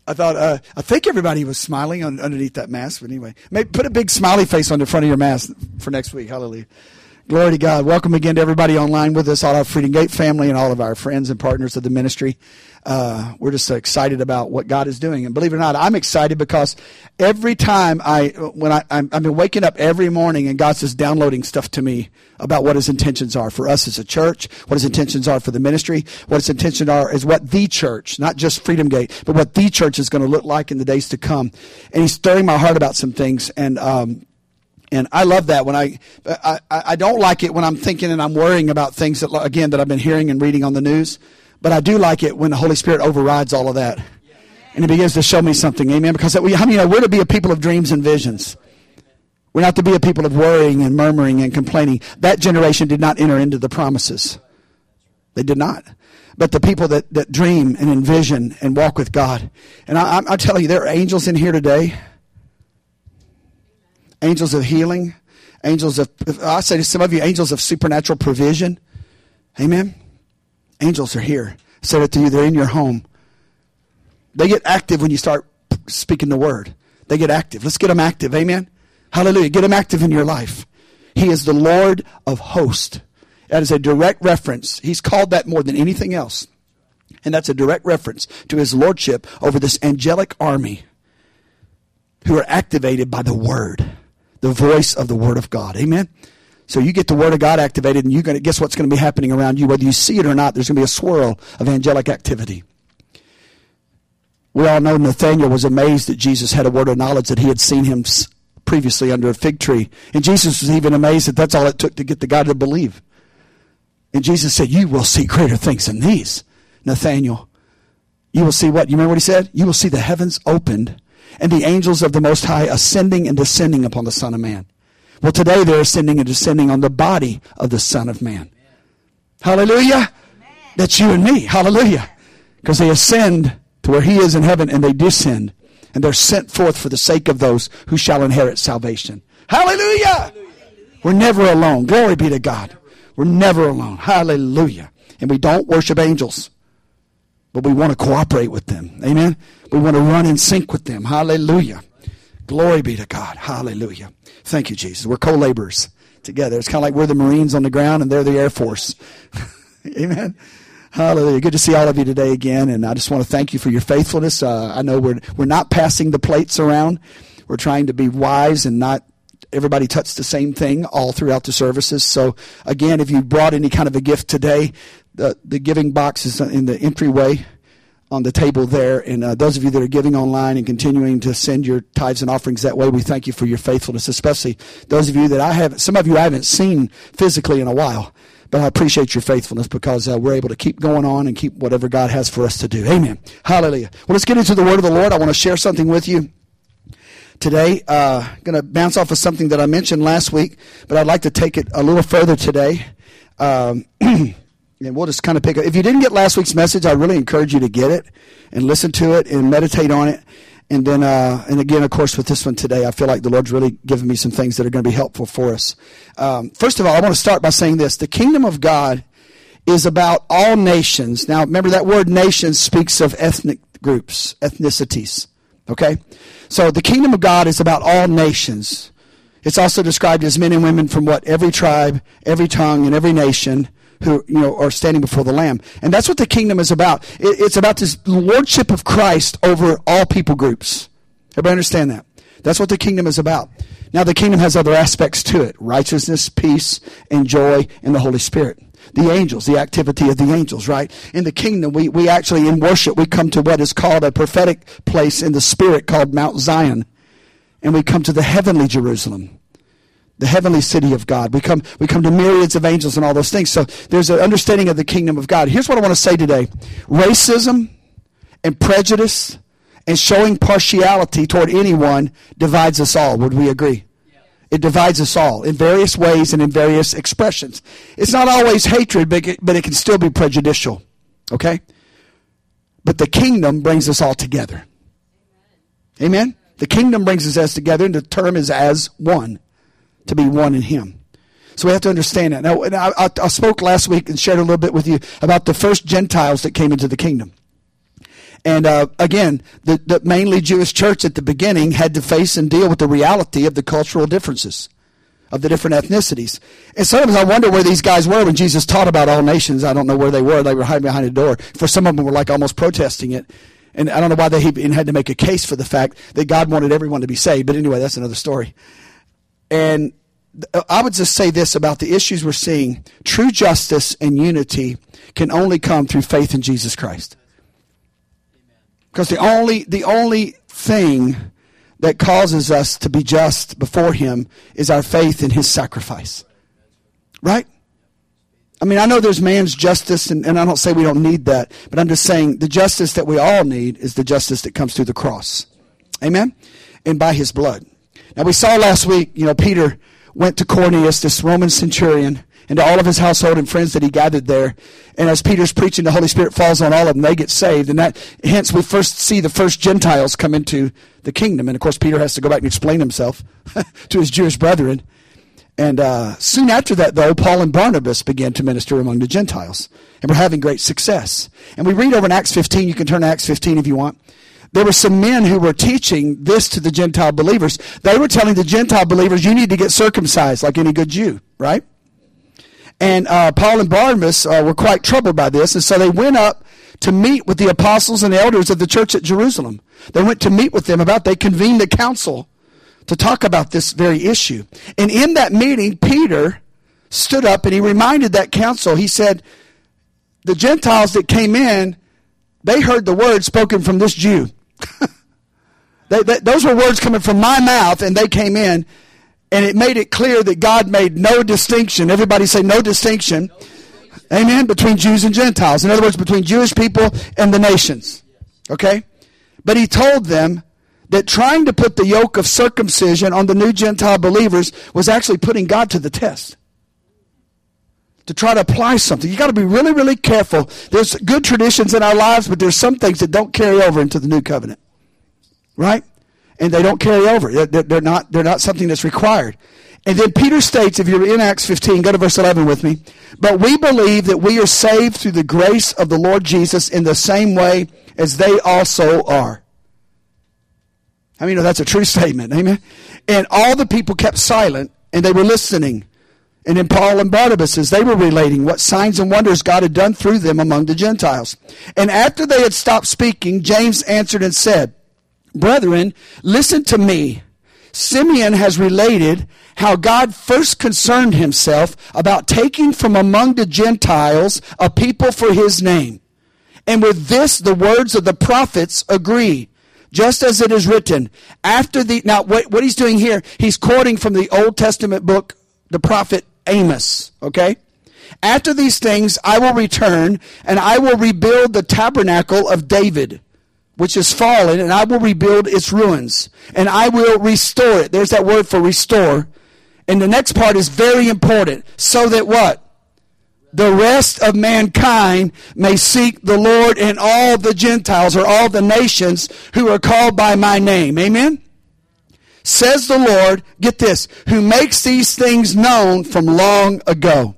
I think everybody was smiling underneath that mask. But anyway, maybe put a big smiley face on the front of your mask for next week. Hallelujah. Glory to God. Welcome again to everybody online with us, all our Freedom Gate family and all of our friends and partners of the ministry. We're just so excited about what God is doing. And believe it or not, I'm excited because every time I've been waking up every morning and God's just downloading stuff to me about what his intentions are for us as a church, what his intentions are for the ministry, what his intentions are is what the church, not just Freedom Gate, but what the church is going to look like in the days to come. And he's stirring my heart about some things. And I love that when I don't like it when I'm thinking and I'm worrying about things that, again, that I've been hearing and reading on the news. But I do like it when the Holy Spirit overrides all of that. And he begins to show me something. Amen. Because we're to be a people of dreams and visions. We're not to be a people of worrying and murmuring and complaining. That generation did not enter into the promises. They did not. But the people that dream and envision and walk with God. And I tell you, there are angels in here today. Angels of healing. I say to some of you, angels of supernatural provision. Amen. Angels are here. I said it to you. They're in your home. They get active when you start speaking the word. They get active. Let's get them active. Amen. Hallelujah. Get them active in your life. He is the Lord of hosts. That is a direct reference. He's called that more than anything else. And that's a direct reference to his lordship over this angelic army who are activated by the word, the voice of the word of God. Amen. So you get the word of God activated, and you're going to guess what's going to be happening around you. Whether you see it or not, there's going to be a swirl of angelic activity. We all know Nathanael was amazed that Jesus had a word of knowledge that he had seen him previously under a fig tree. And Jesus was even amazed that that's all it took to get the guy to believe. And Jesus said, you will see greater things than these, Nathanael. You will see what? You remember what he said? You will see the heavens opened and the angels of the Most High ascending and descending upon the Son of Man. Well, today they're ascending and descending on the body of the Son of Man. Amen. Hallelujah. Amen. That's you and me. Hallelujah. Because they ascend to where he is in heaven and they descend. And they're sent forth for the sake of those who shall inherit salvation. Hallelujah. Hallelujah. We're never alone. Glory be to God. We're never alone. Hallelujah. And we don't worship angels. But we want to cooperate with them. Amen. We want to run in sync with them. Hallelujah. Glory be to God. Hallelujah. Thank you, Jesus. We're co-laborers together. It's kind of like we're the Marines on the ground and they're the Air Force. Amen. Hallelujah. Good to see all of you today again. And I just want to thank you for your faithfulness. I know we're not passing the plates around. We're trying to be wise and not everybody touch the same thing all throughout the services. So again, if you brought any kind of a gift today, the giving box is in the entryway on the table there. And those of you that are giving online and continuing to send your tithes and offerings that way, we thank you for your faithfulness, especially those of you that some of you I haven't seen physically in a while. But I appreciate your faithfulness because we're able to keep going on and keep whatever God has for us to do. Amen. Hallelujah. Well, let's get into the word of the Lord. I want to share something with you today. Going to bounce off of something that I mentioned last week, but I'd like to take it a little further today. And we'll just kind of pick up. If you didn't get last week's message, I really encourage you to get it and listen to it and meditate on it. And then, and again, of course, with this one today, I feel like the Lord's really given me some things that are going to be helpful for us. First of all, I want to start by saying this. The kingdom of God is about all nations. Now, remember that word nation speaks of ethnic groups, ethnicities. Okay? So the kingdom of God is about all nations. It's also described as men and women from what? Every tribe, every tongue, and every nation who are standing before the Lamb. And that's what the kingdom is about. It's about this lordship of Christ over all people groups. Everybody understand that? That's what the kingdom is about. Now the kingdom has other aspects to it. Righteousness, peace, and joy in the Holy Spirit. The angels, the activity of the angels, right? In the kingdom, we actually, in worship, we come to what is called a prophetic place in the Spirit called Mount Zion. And we come to the heavenly Jerusalem. The heavenly city of God. We come to myriads of angels and all those things. So there's an understanding of the kingdom of God. Here's what I want to say today. Racism and prejudice and showing partiality toward anyone divides us all. Would we agree? It divides us all in various ways and in various expressions. It's not always hatred, but it can still be prejudicial. Okay? But the kingdom brings us all together. Amen? The kingdom brings us together, and the term is as one. To be one in him. So we have to understand that. Now, I spoke last week and shared a little bit with you about the first Gentiles that came into the kingdom. And again, the mainly Jewish church at the beginning had to face and deal with the reality of the cultural differences of the different ethnicities. And sometimes I wonder where these guys were when Jesus taught about all nations. I don't know where they were. They were hiding behind a door. For some of them were like almost protesting it. And I don't know why they had to make a case for the fact that God wanted everyone to be saved. But anyway, that's another story. And I would just say this about the issues we're seeing. True justice and unity can only come through faith in Jesus Christ. Because the only thing that causes us to be just before him is our faith in his sacrifice. Right? I mean, I know there's man's justice, and I don't say we don't need that, but I'm just saying the justice that we all need is the justice that comes through the cross. Amen? And by his blood. Now, we saw last week, Peter went to Cornelius, this Roman centurion, and to all of his household and friends that he gathered there. And as Peter's preaching, the Holy Spirit falls on all of them. They get saved. And hence we first see the first Gentiles come into the kingdom. And of course, Peter has to go back and explain himself to his Jewish brethren. And soon after that, though, Paul and Barnabas began to minister among the Gentiles. And were having great success. And we read over in Acts 15. You can turn to Acts 15 if you want. There were some men who were teaching this to the Gentile believers. They were telling the Gentile believers, you need to get circumcised like any good Jew, right? And Paul and Barnabas were quite troubled by this, and so they went up to meet with the apostles and elders of the church at Jerusalem. They went to meet with them they convened a council to talk about this very issue. And in that meeting, Peter stood up and he reminded that council. He said, the Gentiles that came in, they heard the words spoken from this Jew. Those were words coming from my mouth, and they came in. And it made it clear that God made no distinction. Everybody say no distinction. Amen. Between Jews and Gentiles. In other words, between Jewish people and the nations. Okay? But he told them that trying to put the yoke of circumcision on the new Gentile believers was actually putting God to the test. To try to apply something. You got to be really, really careful. There's good traditions in our lives, but there's some things that don't carry over into the new covenant. Right? And they don't carry over. They're not something that's required. And then Peter states, if you're in Acts 15, go to verse 11 with me. But we believe that we are saved through the grace of the Lord Jesus in the same way as they also are. I mean, that's a true statement. Amen. And all the people kept silent, and they were listening. And then Paul and Barnabas, as they were relating what signs and wonders God had done through them among the Gentiles. And after they had stopped speaking, James answered and said, Brethren, listen to me. Simeon has related how God first concerned himself about taking from among the Gentiles a people for his name. And with this, the words of the prophets agree. Just as it is written, now what he's doing here, he's quoting from the Old Testament book, the prophet Amos, okay? After these things, I will return, and I will rebuild the tabernacle of David, which is fallen, and I will rebuild its ruins, and I will restore it. There's that word for restore. And the next part is very important. So that what? The rest of mankind may seek the Lord, and all the Gentiles, or all the nations who are called by my name. Amen? Says the Lord, get this, who makes these things known from long ago.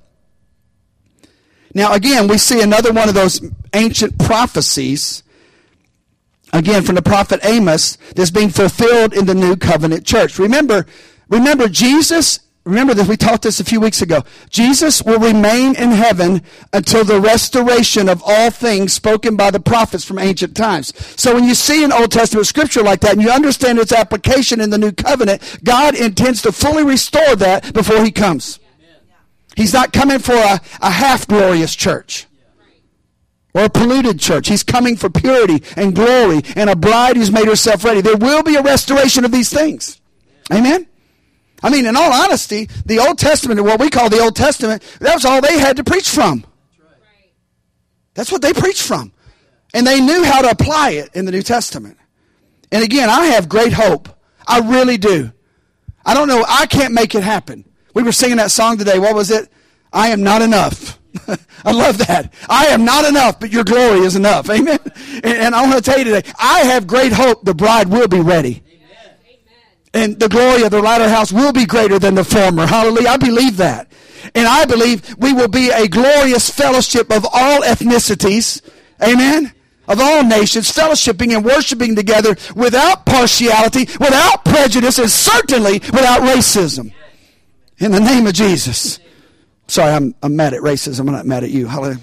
Now again, we see another one of those ancient prophecies, again, from the prophet Amos, that's being fulfilled in the new covenant church. Remember Jesus, remember that we taught this a few weeks ago. Jesus will remain in heaven until the restoration of all things spoken by the prophets from ancient times. So when you see an Old Testament scripture like that and you understand its application in the new covenant, God intends to fully restore that before he comes. He's not coming for a half-glorious church. Or a polluted church. He's coming for purity and glory and a bride who's made herself ready. There will be a restoration of these things. Amen? I mean, in all honesty, the Old Testament, what we call the Old Testament, that was all they had to preach from. That's what they preached from. And they knew how to apply it in the New Testament. And again, I have great hope. I really do. I don't know. I can't make it happen. We were singing that song today. What was it? I am not enough. I love that. I am not enough, but your glory is enough. Amen. And I want to tell you today, I have great hope the bride will be ready. Amen. And the glory of the latter house will be greater than the former. Hallelujah. I believe that. And I believe we will be a glorious fellowship of all ethnicities. Amen. of all nations, fellowshipping and worshiping together without partiality, without prejudice, and certainly without racism. In the name of Jesus. Sorry, I'm mad at racism. I'm not mad at you. Hallelujah.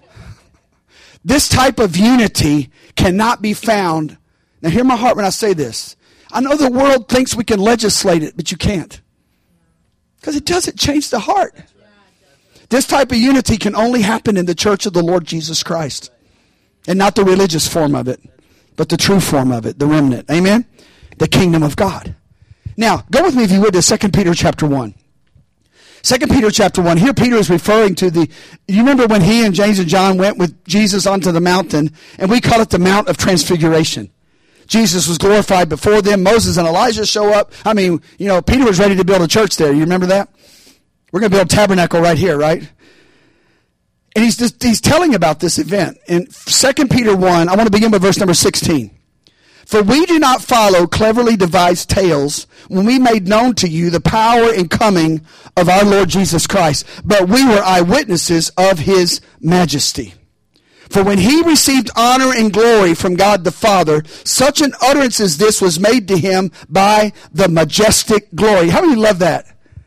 This type of unity cannot be found. Now hear my heart when I say this. I know the world thinks we can legislate it, but you can't. Because it doesn't change the heart. This type of unity can only happen in the church of the Lord Jesus Christ. And not the religious form of it, but the true form of it, the remnant. Amen? The kingdom of God. Now, go with me if you would to 2 Peter chapter 1. 2 Peter chapter 1. Here Peter is referring to you remember when he and James and John went with Jesus onto the mountain, and we call it the Mount of Transfiguration. Jesus was glorified before them. Moses and Elijah show up. I mean, Peter was ready to build a church there. You remember that? We're going to build a tabernacle right here, right? And he's telling about this event. In 2 Peter 1, I want to begin with verse number 16. For we do not follow cleverly devised tales when we made known to you the power and coming of our Lord Jesus Christ, but we were eyewitnesses of his majesty. For when he received honor and glory from God the Father, such an utterance as this was made to him by the majestic glory. How many love that?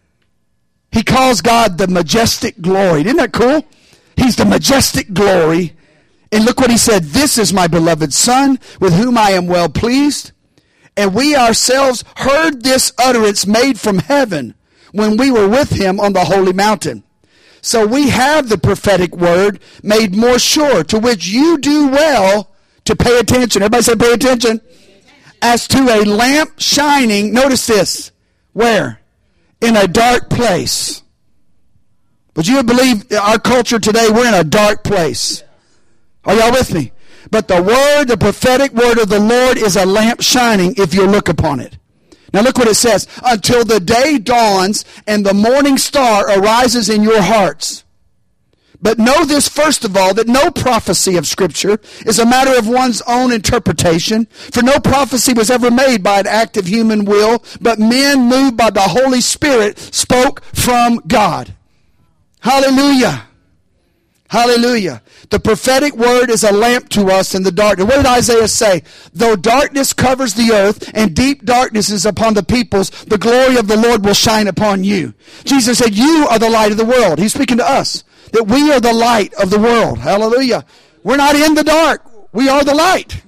He calls God the majestic glory. Isn't that cool? He's the majestic glory. And look what he said. This is my beloved Son, with whom I am well pleased. And we ourselves heard this utterance made from heaven when we were with him on the holy mountain. So we have the prophetic word made more sure, to which you do well to pay attention. Everybody say pay attention. As to a lamp shining, notice this, where? In a dark place. But you would believe our culture today, we're in a dark place. Are y'all with me? But the word, the prophetic word of the Lord is a lamp shining if you look upon it. Now look what it says. Until the day dawns and the morning star arises in your hearts. But know this first of all, that no prophecy of Scripture is a matter of one's own interpretation. For no prophecy was ever made by an act of human will, but men moved by the Holy Spirit spoke from God. Hallelujah. Hallelujah. The prophetic word is a lamp to us in the darkness. What did Isaiah say? Though darkness covers the earth and deep darkness is upon the peoples, the glory of the Lord will shine upon you. Jesus said, you are the light of the world. He's speaking to us, that we are the light of the world. Hallelujah. We're not in the dark. We are the light.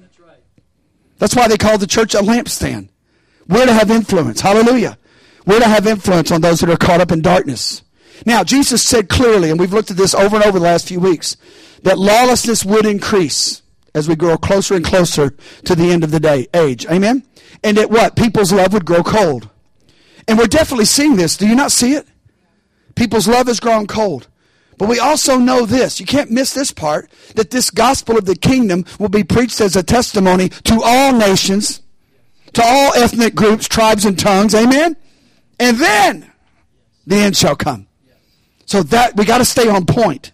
That's why they call the church a lampstand. We're to have influence. Hallelujah. We're to have influence on those that are caught up in darkness. Now, Jesus said clearly, and we've looked at this over and over the last few weeks, that lawlessness would increase as we grow closer and closer to the end of the age. Amen? And that what? People's love would grow cold. And we're definitely seeing this. Do you not see it? People's love has grown cold. But we also know this. You can't miss this part, that this gospel of the kingdom will be preached as a testimony to all nations, to all ethnic groups, tribes, and tongues. Amen? And then the end shall come. So that we got to stay on point.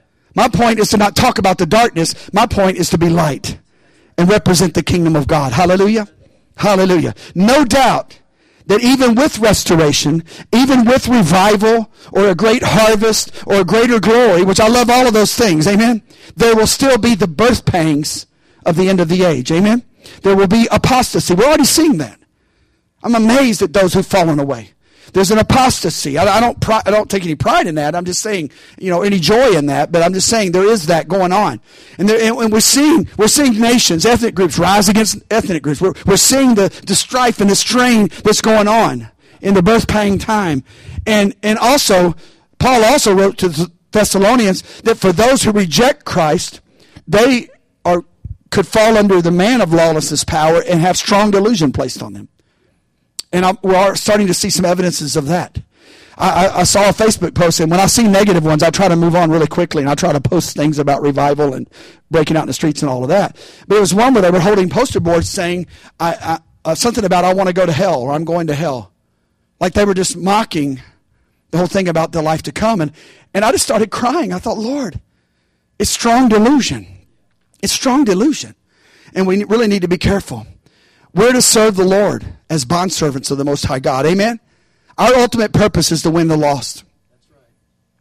My point is to not talk about the darkness. My point is to be light and represent the kingdom of God. Hallelujah. Hallelujah. No doubt that even with restoration, even with revival or a great harvest or a greater glory, which I love all of those things, amen, there will still be the birth pangs of the end of the age. Amen. There will be apostasy. We're already seeing that. I'm amazed at those who've fallen away. There's an apostasy. I don't take any pride in that. I'm just saying, any joy in that. But I'm just saying there is that going on, and we're seeing nations, ethnic groups rise against ethnic groups. We're seeing the strife and the strain that's going on in the birth pang time, and also Paul also wrote to the Thessalonians that for those who reject Christ, they could fall under the man of lawlessness power and have strong delusion placed on them. And we're starting to see some evidences of that. I saw a Facebook post, and when I see negative ones, I try to move on really quickly, and I try to post things about revival and breaking out in the streets and all of that. But there was one where they were holding poster boards saying something about I want to go to hell or I'm going to hell. Like they were just mocking the whole thing about the life to come. And I just started crying. I thought, Lord, it's strong delusion. It's strong delusion. And we really need to be careful. We're to serve the Lord as bondservants of the Most High God. Amen? Our ultimate purpose is to win the lost.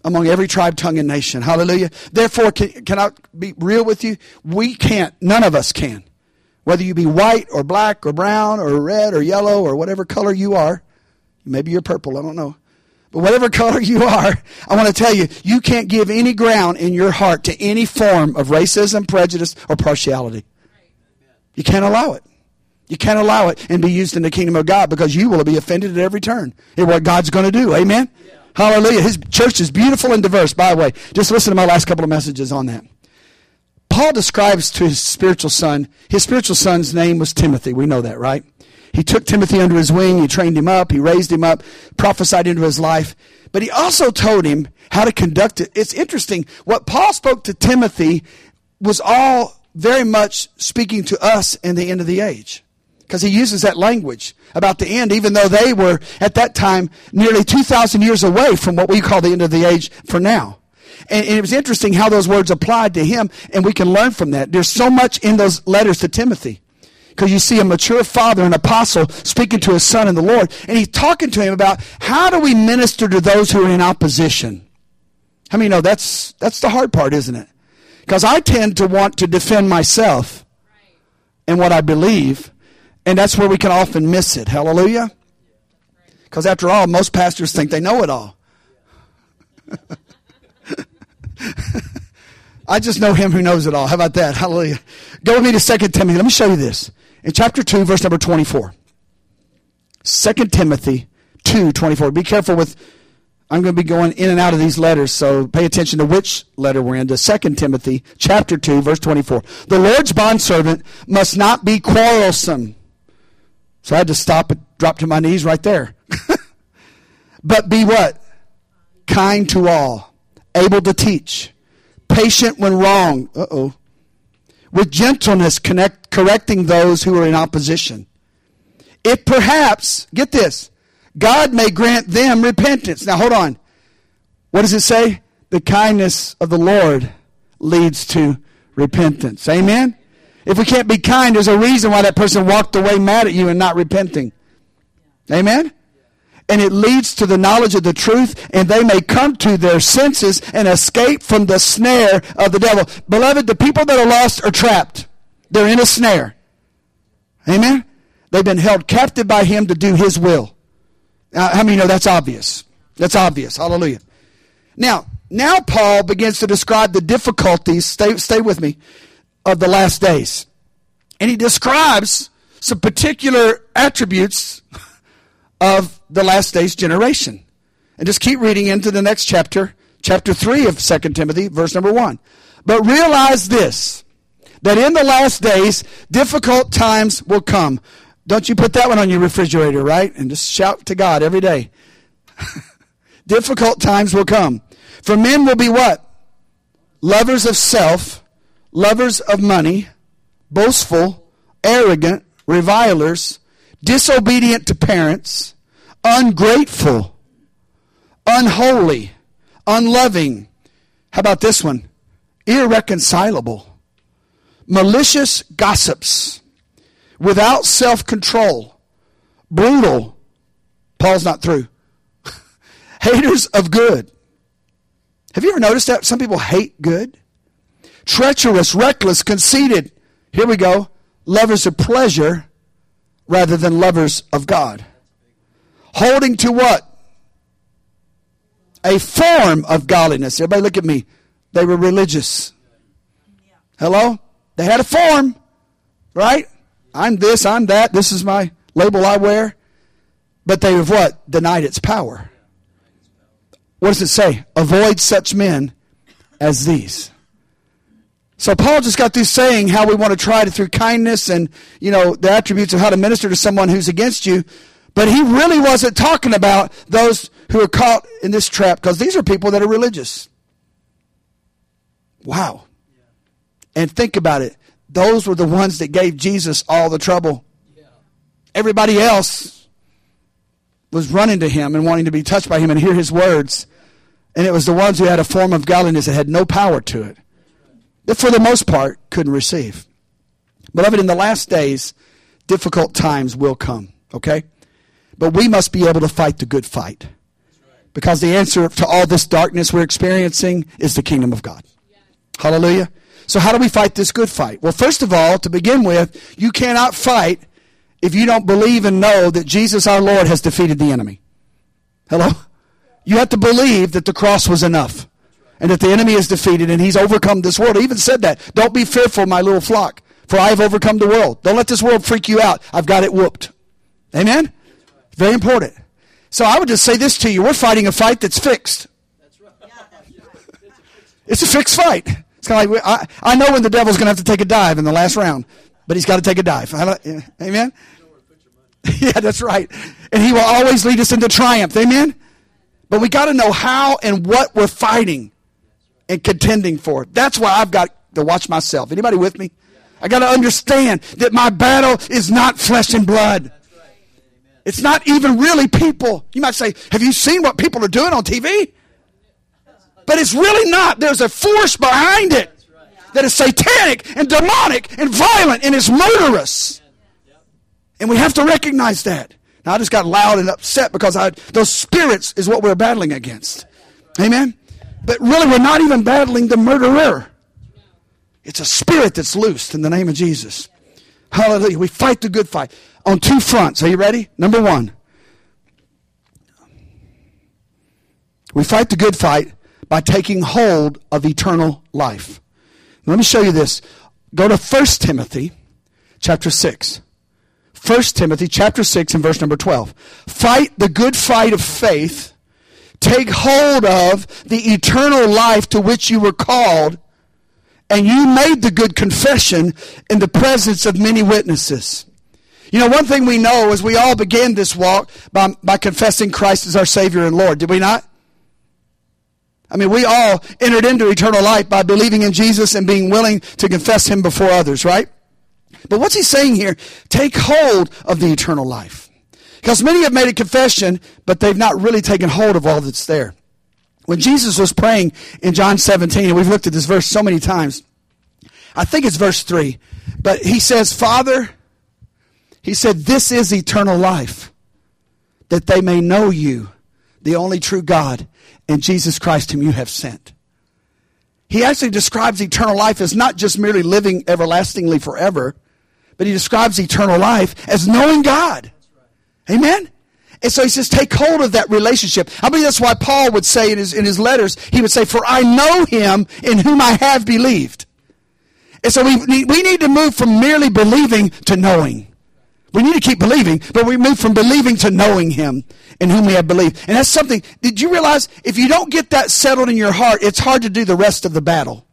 among every tribe, tongue, and nation. Hallelujah. Therefore, can I be real with you? We can't. None of us can. Whether you be white or black or brown or red or yellow or whatever color you are. Maybe you're purple. I don't know. But whatever color you are, I want to tell you, you can't give any ground in your heart to any form of racism, prejudice, or partiality. You can't allow it. You can't allow it and be used in the kingdom of God, because you will be offended at every turn at what God's going to do. Amen? Yeah. Hallelujah. His church is beautiful and diverse. By the way, just listen to my last couple of messages on that. Paul describes to his spiritual son's name was Timothy. We know that, right? He took Timothy under his wing. He trained him up. He raised him up, prophesied into his life. But he also told him how to conduct it. It's interesting. What Paul spoke to Timothy was all very much speaking to us in the end of the age. Because he uses that language about the end, even though they were, at that time, nearly 2,000 years away from what we call the end of the age for now. And it was interesting how those words applied to him, and we can learn from that. There's so much in those letters to Timothy. Because you see a mature father, an apostle, speaking to his son in the Lord, and he's talking to him about how do we minister to those who are in opposition. How many know that's the hard part, isn't it? Because I tend to want to defend myself and what I believe, and that's where we can often miss it. Hallelujah? Because after all, most pastors think they know it all. I just know him who knows it all. How about that? Hallelujah. Go with me to 2 Timothy. Let me show you this. In chapter 2, verse number 24. 2 Timothy 2:24. Be careful with, I'm going to be going in and out of these letters, so pay attention to which letter we're in. To 2 Timothy chapter 2, verse 24. The Lord's bondservant must not be quarrelsome. So I had to stop and drop to my knees right there. But be what? Kind to all. Able to teach. Patient when wrong. With gentleness correcting those who are in opposition. If perhaps, get this, God may grant them repentance. Now hold on. What does it say? The kindness of the Lord leads to repentance. Amen? If we can't be kind, there's a reason why that person walked away mad at you and not repenting. Amen? And it leads to the knowledge of the truth, and they may come to their senses and escape from the snare of the devil. Beloved, the people that are lost are trapped. They're in a snare. Amen? They've been held captive by him to do his will. How many know that's obvious? That's obvious. Hallelujah. Now Paul begins to describe the difficulties, stay with me, of the last days. And he describes some particular attributes of the last days generation. And just keep reading into the next chapter 3 of 2 Timothy, verse number 1. But realize this, that in the last days, difficult times will come. Don't you put that one on your refrigerator, right? And just shout to God every day. Difficult times will come. For men will be what? Lovers of self, lovers of money, boastful, arrogant, revilers, disobedient to parents, ungrateful, unholy, unloving. How about this one? Irreconcilable, malicious gossips, without self-control, brutal. Paul's not through. Haters of good. Have you ever noticed that? Some people hate good. Treacherous, reckless, conceited. Here we go. Lovers of pleasure rather than lovers of God. Holding to what? A form of godliness. Everybody look at me. They were religious. Hello? They had a form. Right? I'm this, I'm that. This is my label I wear. But they have what? Denied its power. What does it say? Avoid such men as these. So Paul just got through saying how we want to try to, through kindness and, the attributes of how to minister to someone who's against you. But he really wasn't talking about those who are caught in this trap, because these are people that are religious. Wow. And think about it. Those were the ones that gave Jesus all the trouble. Everybody else was running to him and wanting to be touched by him and hear his words. And it was the ones who had a form of godliness that had no power to it, that for the most part couldn't receive. Beloved, in the last days, difficult times will come, okay? But we must be able to fight the good fight. Because the answer to all this darkness we're experiencing is the kingdom of God. Yes. Hallelujah. So how do we fight this good fight? Well, first of all, to begin with, you cannot fight if you don't believe and know that Jesus our Lord has defeated the enemy. Hello? You have to believe that the cross was enough and that the enemy is defeated and he's overcome this world. He even said that. Don't be fearful, my little flock, for I have overcome the world. Don't let this world freak you out. I've got it whooped. Amen? Very important. So I would just say this to you. We're fighting a fight that's fixed. That's right. It's a fixed fight. It's kind of like, I know when the devil's going to have to take a dive in the last round, but he's got to take a dive. Amen? Yeah, that's right. And he will always lead us into triumph. Amen? But we got to know how and what we're fighting and contending for. That's why I've got to watch myself. Anybody with me? I got to understand that my battle is not flesh and blood. It's not even really people. You might say, have you seen what people are doing on TV? But it's really not. There's a force behind it that is satanic and demonic and violent and is murderous. And we have to recognize that. Now, I just got loud and upset because those spirits is what we're battling against. Amen? But really, we're not even battling the murderer. It's a spirit that's loosed in the name of Jesus. Hallelujah. We fight the good fight on two fronts. Are you ready? Number one, we fight the good fight by taking hold of eternal life. Let me show you this. Go to 1 Timothy chapter 6. 1 Timothy chapter 6 and verse number 12. Fight the good fight of faith. Take hold of the eternal life to which you were called, and you made the good confession in the presence of many witnesses. You know, one thing we know is we all began this walk by confessing Christ as our Savior and Lord. Did we not? I mean, we all entered into eternal life by believing in Jesus and being willing to confess Him before others, right? But what's he saying here? Take hold of the eternal life. Because many have made a confession, but they've not really taken hold of all that's there. When Jesus was praying in John 17, and we've looked at this verse so many times, I think it's verse 3, but he says, Father, he said, this is eternal life, that they may know you, the only true God, and Jesus Christ whom you have sent. He actually describes eternal life as not just merely living everlastingly forever, but he describes eternal life as knowing God. Amen? And so he says, take hold of that relationship. I believe that's why Paul would say in his letters, he would say, for I know him in whom I have believed. And so we need to move from merely believing to knowing. We need to keep believing, but we move from believing to knowing him in whom we have believed. And that's something, did you realize if you don't get that settled in your heart, it's hard to do the rest of the battle.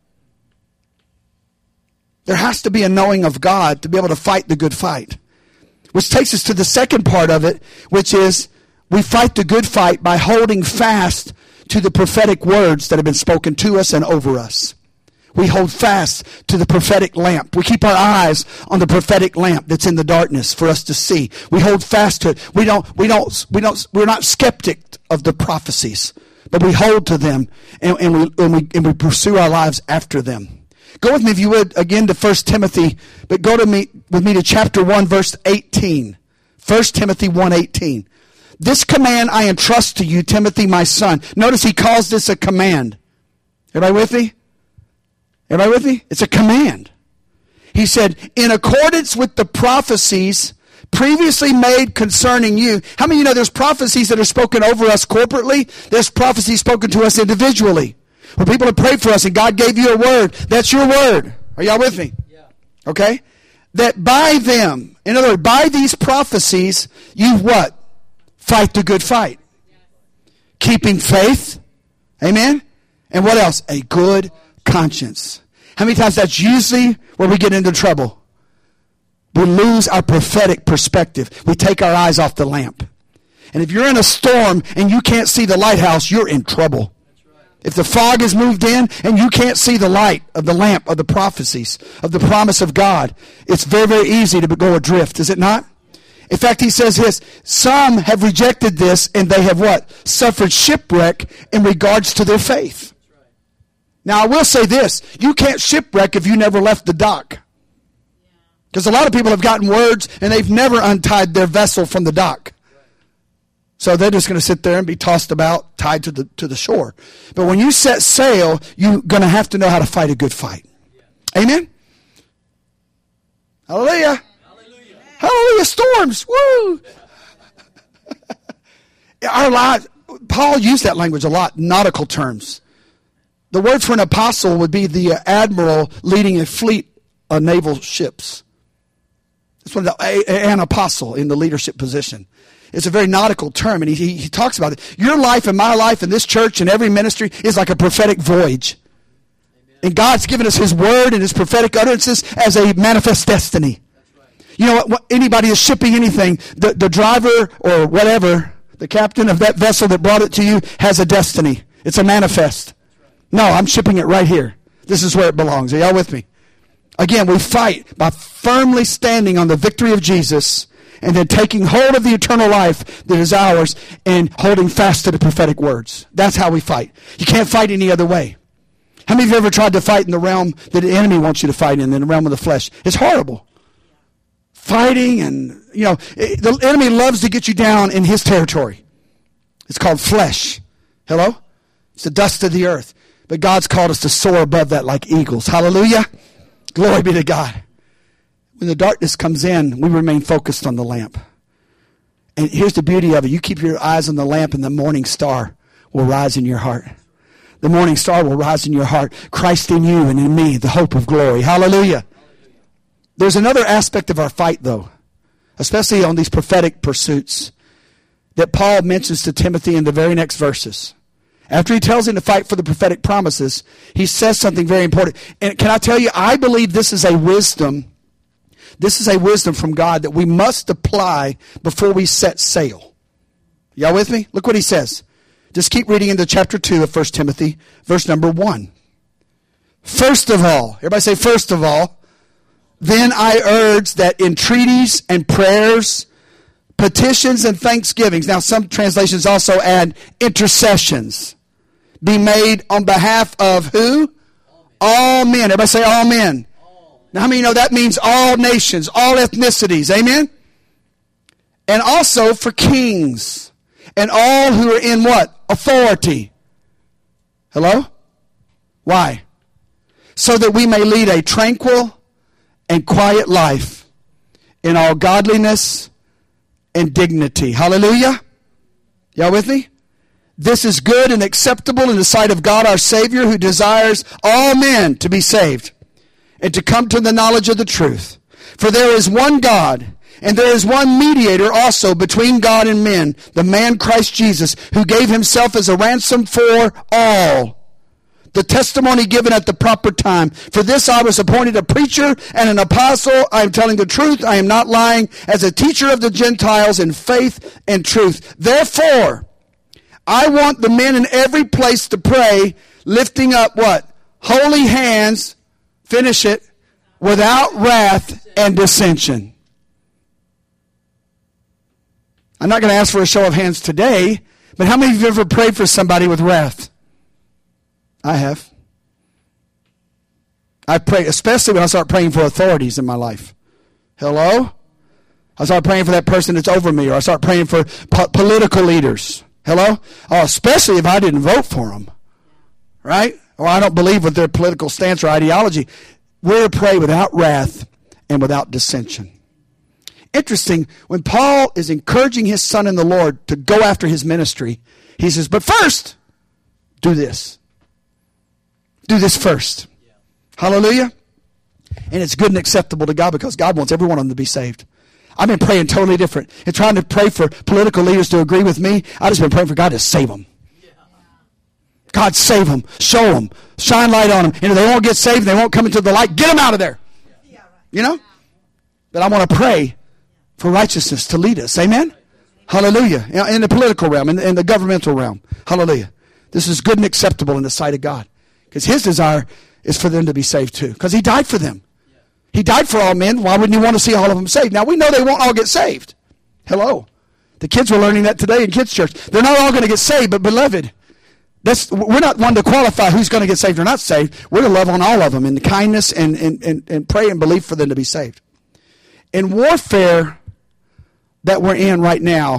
There has to be a knowing of God to be able to fight the good fight. Which takes us to the second part of it, which is we fight the good fight by holding fast to the prophetic words that have been spoken to us and over us. We hold fast to the prophetic lamp. We keep our eyes on the prophetic lamp that's in the darkness for us to see. We hold fast to it. We're not skeptic of the prophecies, but we hold to them and we pursue our lives after them. Go with me, if you would, again to 1 Timothy, but go with me to chapter 1, verse 18. 1 Timothy 1:18. This command I entrust to you, Timothy, my son. Notice he calls this a command. Everybody with me? Everybody with me? It's a command. He said, in accordance with the prophecies previously made concerning you. How many of you know there's prophecies that are spoken over us corporately? There's prophecies spoken to us individually. Where people have prayed for us and God gave you a word. That's your word. Are y'all with me? Yeah. Okay? That by them, in other words, by these prophecies, you what? Fight the good fight. Yeah. Keeping faith. Amen? And what else? A good conscience. How many times that's usually where we get into trouble? We lose our prophetic perspective. We take our eyes off the lamp. And if you're in a storm and you can't see the lighthouse, you're in trouble. If the fog has moved in and you can't see the light of the lamp of the prophecies, of the promise of God, it's very, very easy to go adrift, is it not? In fact, he says this, some have rejected this and they have what? Suffered shipwreck in regards to their faith. Now, I will say this, you can't shipwreck if you never left the dock. Because a lot of people have gotten words and they've never untied their vessel from the dock. So they're just going to sit there and be tossed about, tied to the shore. But when you set sail, you're going to have to know how to fight a good fight. Amen? Hallelujah. Hallelujah. Hallelujah. Storms. Woo. Our lives, Paul used that language a lot, nautical terms. The word for an apostle would be the admiral leading a fleet of naval ships. That's what an apostle in the leadership position. It's a very nautical term, and he talks about it. Your life and my life and this church and every ministry is like a prophetic voyage. Amen. And God's given us His word and His prophetic utterances as a manifest destiny. Right. You know what? Anybody is shipping anything, the driver or whatever, the captain of that vessel that brought it to you has a destiny. It's a manifest. No, I'm shipping it right here. This is where it belongs. Are y'all with me? Again, we fight by firmly standing on the victory of Jesus and then taking hold of the eternal life that is ours and holding fast to the prophetic words. That's how we fight. You can't fight any other way. How many of you ever tried to fight in the realm that the enemy wants you to fight in the realm of the flesh? It's horrible. Fighting and, the enemy loves to get you down in his territory. It's called flesh. Hello? It's the dust of the earth. But God's called us to soar above that like eagles. Hallelujah. Glory be to God. When the darkness comes in, we remain focused on the lamp. And here's the beauty of it. You keep your eyes on the lamp and the morning star will rise in your heart. The morning star will rise in your heart. Christ in you and in me, the hope of glory. Hallelujah. There's another aspect of our fight, though, especially on these prophetic pursuits, that Paul mentions to Timothy in the very next verses. After he tells him to fight for the prophetic promises, he says something very important. And can I tell you, I believe this is a wisdom. This is a wisdom from God that we must apply before we set sail. Y'all with me? Look what he says. Just keep reading into chapter 2 of 1 Timothy, verse number 1. First of all, everybody say first of all, then I urge that entreaties and prayers, petitions and thanksgivings. Now some translations also add intercessions. Be made on behalf of who? All men. Everybody say all men. Now how many know that means all nations, all ethnicities? Amen? And also for kings and all who are in what? Authority. Hello? Why? So that we may lead a tranquil and quiet life in all godliness and dignity. Hallelujah. Y'all with me? This is good and acceptable in the sight of God our Savior, who desires all men to be saved and to come to the knowledge of the truth. For there is one God, and there is one mediator also between God and men, the man Christ Jesus, who gave himself as a ransom for all. The testimony given at the proper time. For this I was appointed a preacher and an apostle. I am telling the truth. I am not lying. As a teacher of the Gentiles in faith and truth. Therefore, I want the men in every place to pray, lifting up what? Holy hands, finish it, without wrath and dissension. I'm not going to ask for a show of hands today, but how many of you have ever prayed for somebody with wrath? I have. I pray, especially when I start praying for authorities in my life. Hello? I start praying for that person that's over me, or I start praying for political leaders. Hello? Oh, especially if I didn't vote for them. Right? Or I don't believe with their political stance or ideology. We're to pray without wrath and without dissension. Interesting, when Paul is encouraging his son in the Lord to go after his ministry, he says, but first, do this. Do this first. Hallelujah. And it's good and acceptable to God because God wants every one of them to be saved. I've been praying totally different. And trying to pray for political leaders to agree with me, I've just been praying for God to save them. God, save them. Show them. Shine light on them. And if they won't get saved, they won't come into the light, get them out of there. You know? But I want to pray for righteousness to lead us. Amen? Hallelujah. In the political realm, in the governmental realm. Hallelujah. This is good and acceptable in the sight of God. Because his desire is for them to be saved too. Because he died for them. He died for all men. Why wouldn't you want to see all of them saved? Now, we know they won't all get saved. Hello. The kids were learning that today in kids' church. They're not all going to get saved, but beloved, we're not one to qualify who's going to get saved or not saved. We're to love on all of them in kindness and pray and believe for them to be saved. In warfare that we're in right now,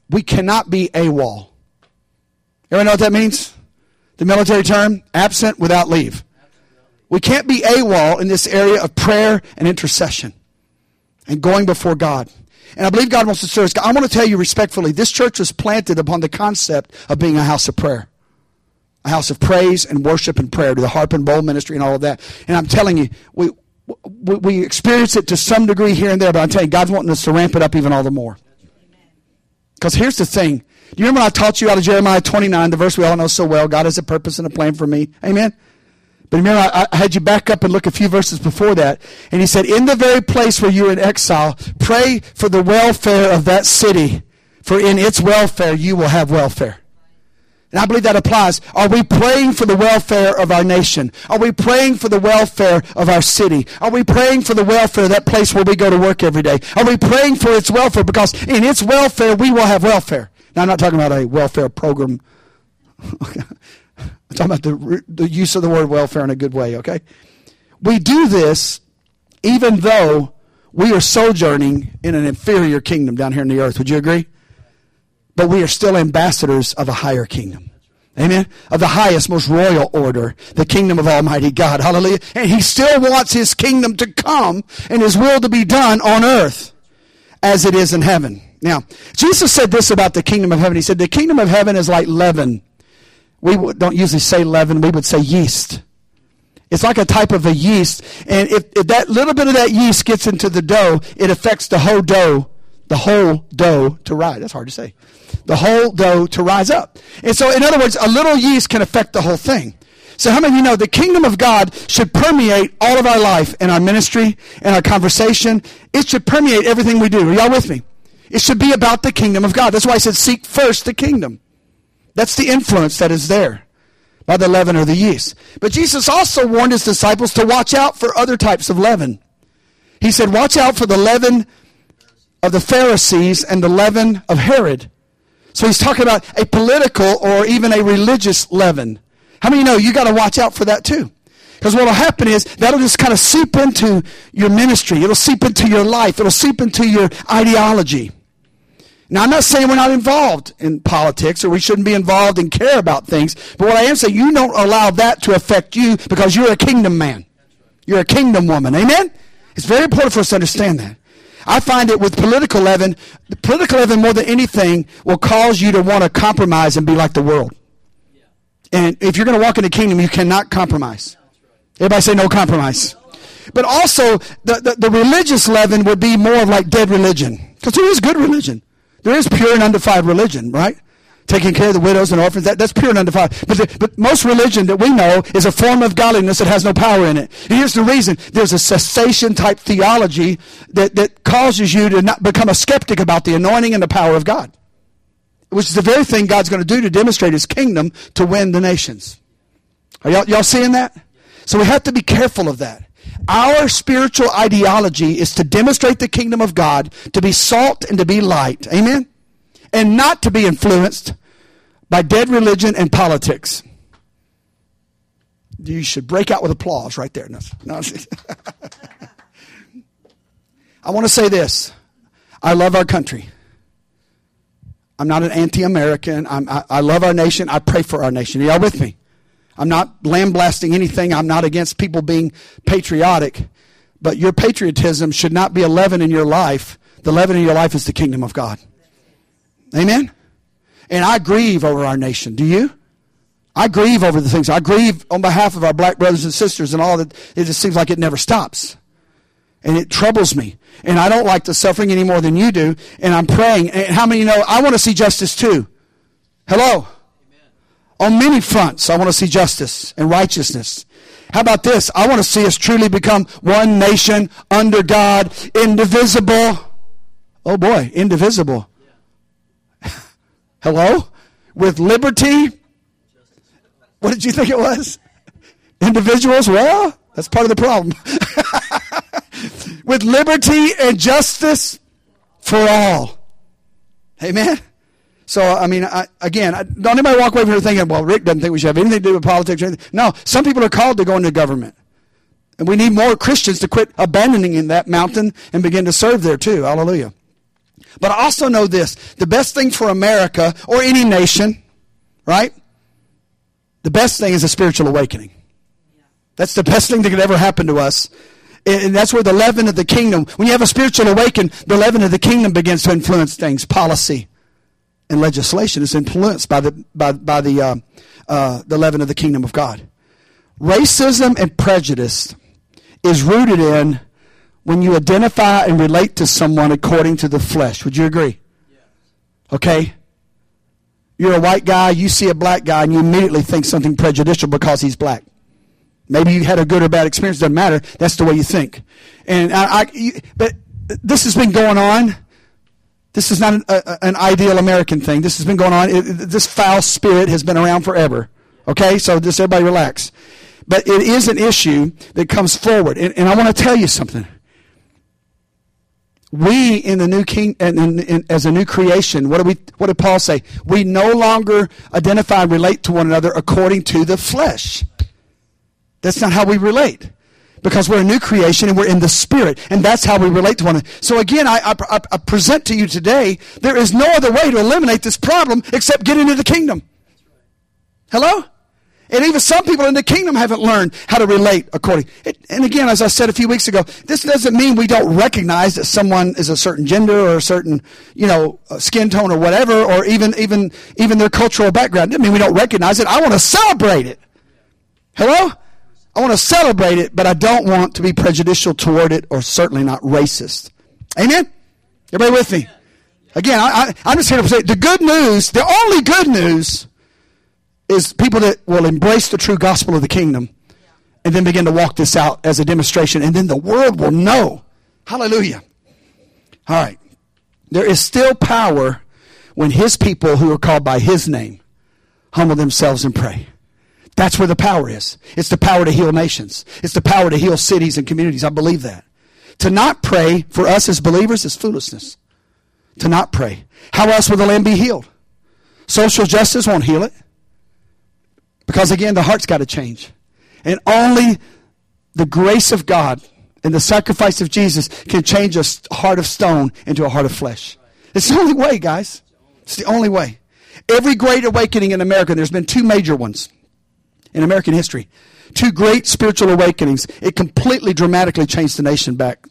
we cannot be AWOL. Everybody know what that means? The military term, absent without leave. We can't be AWOL in this area of prayer and intercession and going before God. And I believe God wants to serve us. I want to tell you respectfully, this church was planted upon the concept of being a house of prayer. A house of praise and worship and prayer to the harp and bowl ministry and all of that. And I'm telling you, we experience it to some degree here and there, but I'm telling you, God's wanting us to ramp it up even all the more. Because here's the thing. Do you remember when I taught you out of Jeremiah 29, the verse we all know so well, God has a purpose and a plan for me? Amen? But remember, I had you back up and look a few verses before that. And he said, in the very place where you're in exile, pray for the welfare of that city. For in its welfare, you will have welfare. And I believe that applies. Are we praying for the welfare of our nation? Are we praying for the welfare of our city? Are we praying for the welfare of that place where we go to work every day? Are we praying for its welfare? Because in its welfare, we will have welfare. Now, I'm not talking about a welfare program. I'm talking about the use of the word welfare in a good way, okay? We do this even though we are sojourning in an inferior kingdom down here in the earth. Would you agree? But we are still ambassadors of a higher kingdom. Amen? Of the highest, most royal order, the kingdom of Almighty God. Hallelujah. And he still wants his kingdom to come and his will to be done on earth as it is in heaven. Now, Jesus said this about the kingdom of heaven. He said, the kingdom of heaven is like leaven. We don't usually say leaven. We would say yeast. It's like a type of a yeast. And if that little bit of that yeast gets into the dough, it affects the whole dough to rise. That's hard to say. The whole dough to rise up. And so, in other words, a little yeast can affect the whole thing. So how many of you know the kingdom of God should permeate all of our life, in our ministry, in our conversation? It should permeate everything we do. Are y'all with me? It should be about the kingdom of God. That's why I said seek first the kingdom. That's the influence that is there by the leaven or the yeast. But Jesus also warned his disciples to watch out for other types of leaven. He said, watch out for the leaven of the Pharisees and the leaven of Herod. So he's talking about a political or even a religious leaven. How many of you know you got to watch out for that too? Because what will happen is that'll just kind of seep into your ministry. It'll seep into your life. It'll seep into your ideology. Now, I'm not saying we're not involved in politics or we shouldn't be involved and care about things. But what I am saying, you don't allow that to affect you because you're a kingdom man. You're a kingdom woman. Amen? It's very important for us to understand that. I find it with political leaven, the political leaven more than anything will cause you to want to compromise and be like the world. And if you're going to walk in the kingdom, you cannot compromise. Everybody say no compromise. But also, the religious leaven would be more of like dead religion. Because there is good religion. There is pure and undefiled religion, right? Taking care of the widows and orphans, that's pure and undefiled. But most religion that we know is a form of godliness that has no power in it. And here's the reason. There's a cessation-type theology that causes you to not become a skeptic about the anointing and the power of God, which is the very thing God's going to do to demonstrate his kingdom to win the nations. Are y'all seeing that? So we have to be careful of that. Our spiritual ideology is to demonstrate the kingdom of God, to be salt and to be light. Amen? And not to be influenced by dead religion and politics. You should break out with applause right there. No. I want to say this. I love our country. I'm not an anti-American. I love our nation. I pray for our nation. Are y'all with me? I'm not lambasting anything. I'm not against people being patriotic. But your patriotism should not be a leaven in your life. The leaven in your life is the kingdom of God. Amen? And I grieve over our nation. Do you? I grieve over the things. I grieve on behalf of our black brothers and sisters and all that. It just seems like it never stops. And it troubles me. And I don't like the suffering any more than you do. And I'm praying. And how many know I want to see justice too? Hello? On many fronts, I want to see justice and righteousness. How about this? I want to see us truly become one nation under God, indivisible. Oh boy, indivisible. Hello? With liberty. What did you think it was? Individuals? Well, that's part of the problem. With liberty and justice for all. Amen? So, I mean, don't anybody walk away from here thinking, well, Rick doesn't think we should have anything to do with politics or anything. No, some people are called to go into government. And we need more Christians to quit abandoning in that mountain and begin to serve there too. Hallelujah. But I also know this. The best thing for America or any nation, right? The best thing is a spiritual awakening. That's the best thing that could ever happen to us. And that's where the leaven of the kingdom, when you have a spiritual awakening, the leaven of the kingdom begins to influence things. Policy and legislation is influenced by the leaven of the kingdom of God. Racism and prejudice is rooted in when you identify and relate to someone according to the flesh. Would you agree? Okay? You're a white guy, you see a black guy, and you immediately think something prejudicial because he's black. Maybe you had a good or bad experience, doesn't matter. That's the way you think. And but this has been going on. This is not an ideal American thing. This has been going on. This foul spirit has been around forever. Okay? So just everybody relax. But it is an issue that comes forward. And I want to tell you something. We in the new king and as a new creation, what did Paul say? We no longer identify and relate to one another according to the flesh. That's not how we relate. Because we're a new creation and we're in the spirit. And that's how we relate to one another. So again, I present to you today, there is no other way to eliminate this problem except get into the kingdom. Hello? And even some people in the kingdom haven't learned how to relate according. And again, as I said a few weeks ago, this doesn't mean we don't recognize that someone is a certain gender or a certain, skin tone or whatever, or even their cultural background. I mean, we don't recognize it. I want to celebrate it. Hello? I want to celebrate it, but I don't want to be prejudicial toward it or certainly not racist. Amen? Everybody with me? Again, I'm just here to say the good news, the only good news is people that will embrace the true gospel of the kingdom and then begin to walk this out as a demonstration, and then the world will know. Hallelujah. All right. There is still power when his people who are called by his name humble themselves and pray. That's where the power is. It's the power to heal nations. It's the power to heal cities and communities. I believe that. To not pray for us as believers is foolishness. To not pray. How else will the land be healed? Social justice won't heal it. Because again, the heart's got to change. And only the grace of God and the sacrifice of Jesus can change a heart of stone into a heart of flesh. It's the only way, guys. It's the only way. Every great awakening in America, and there's been two major ones in American history. Two great spiritual awakenings. It completely dramatically changed the nation back.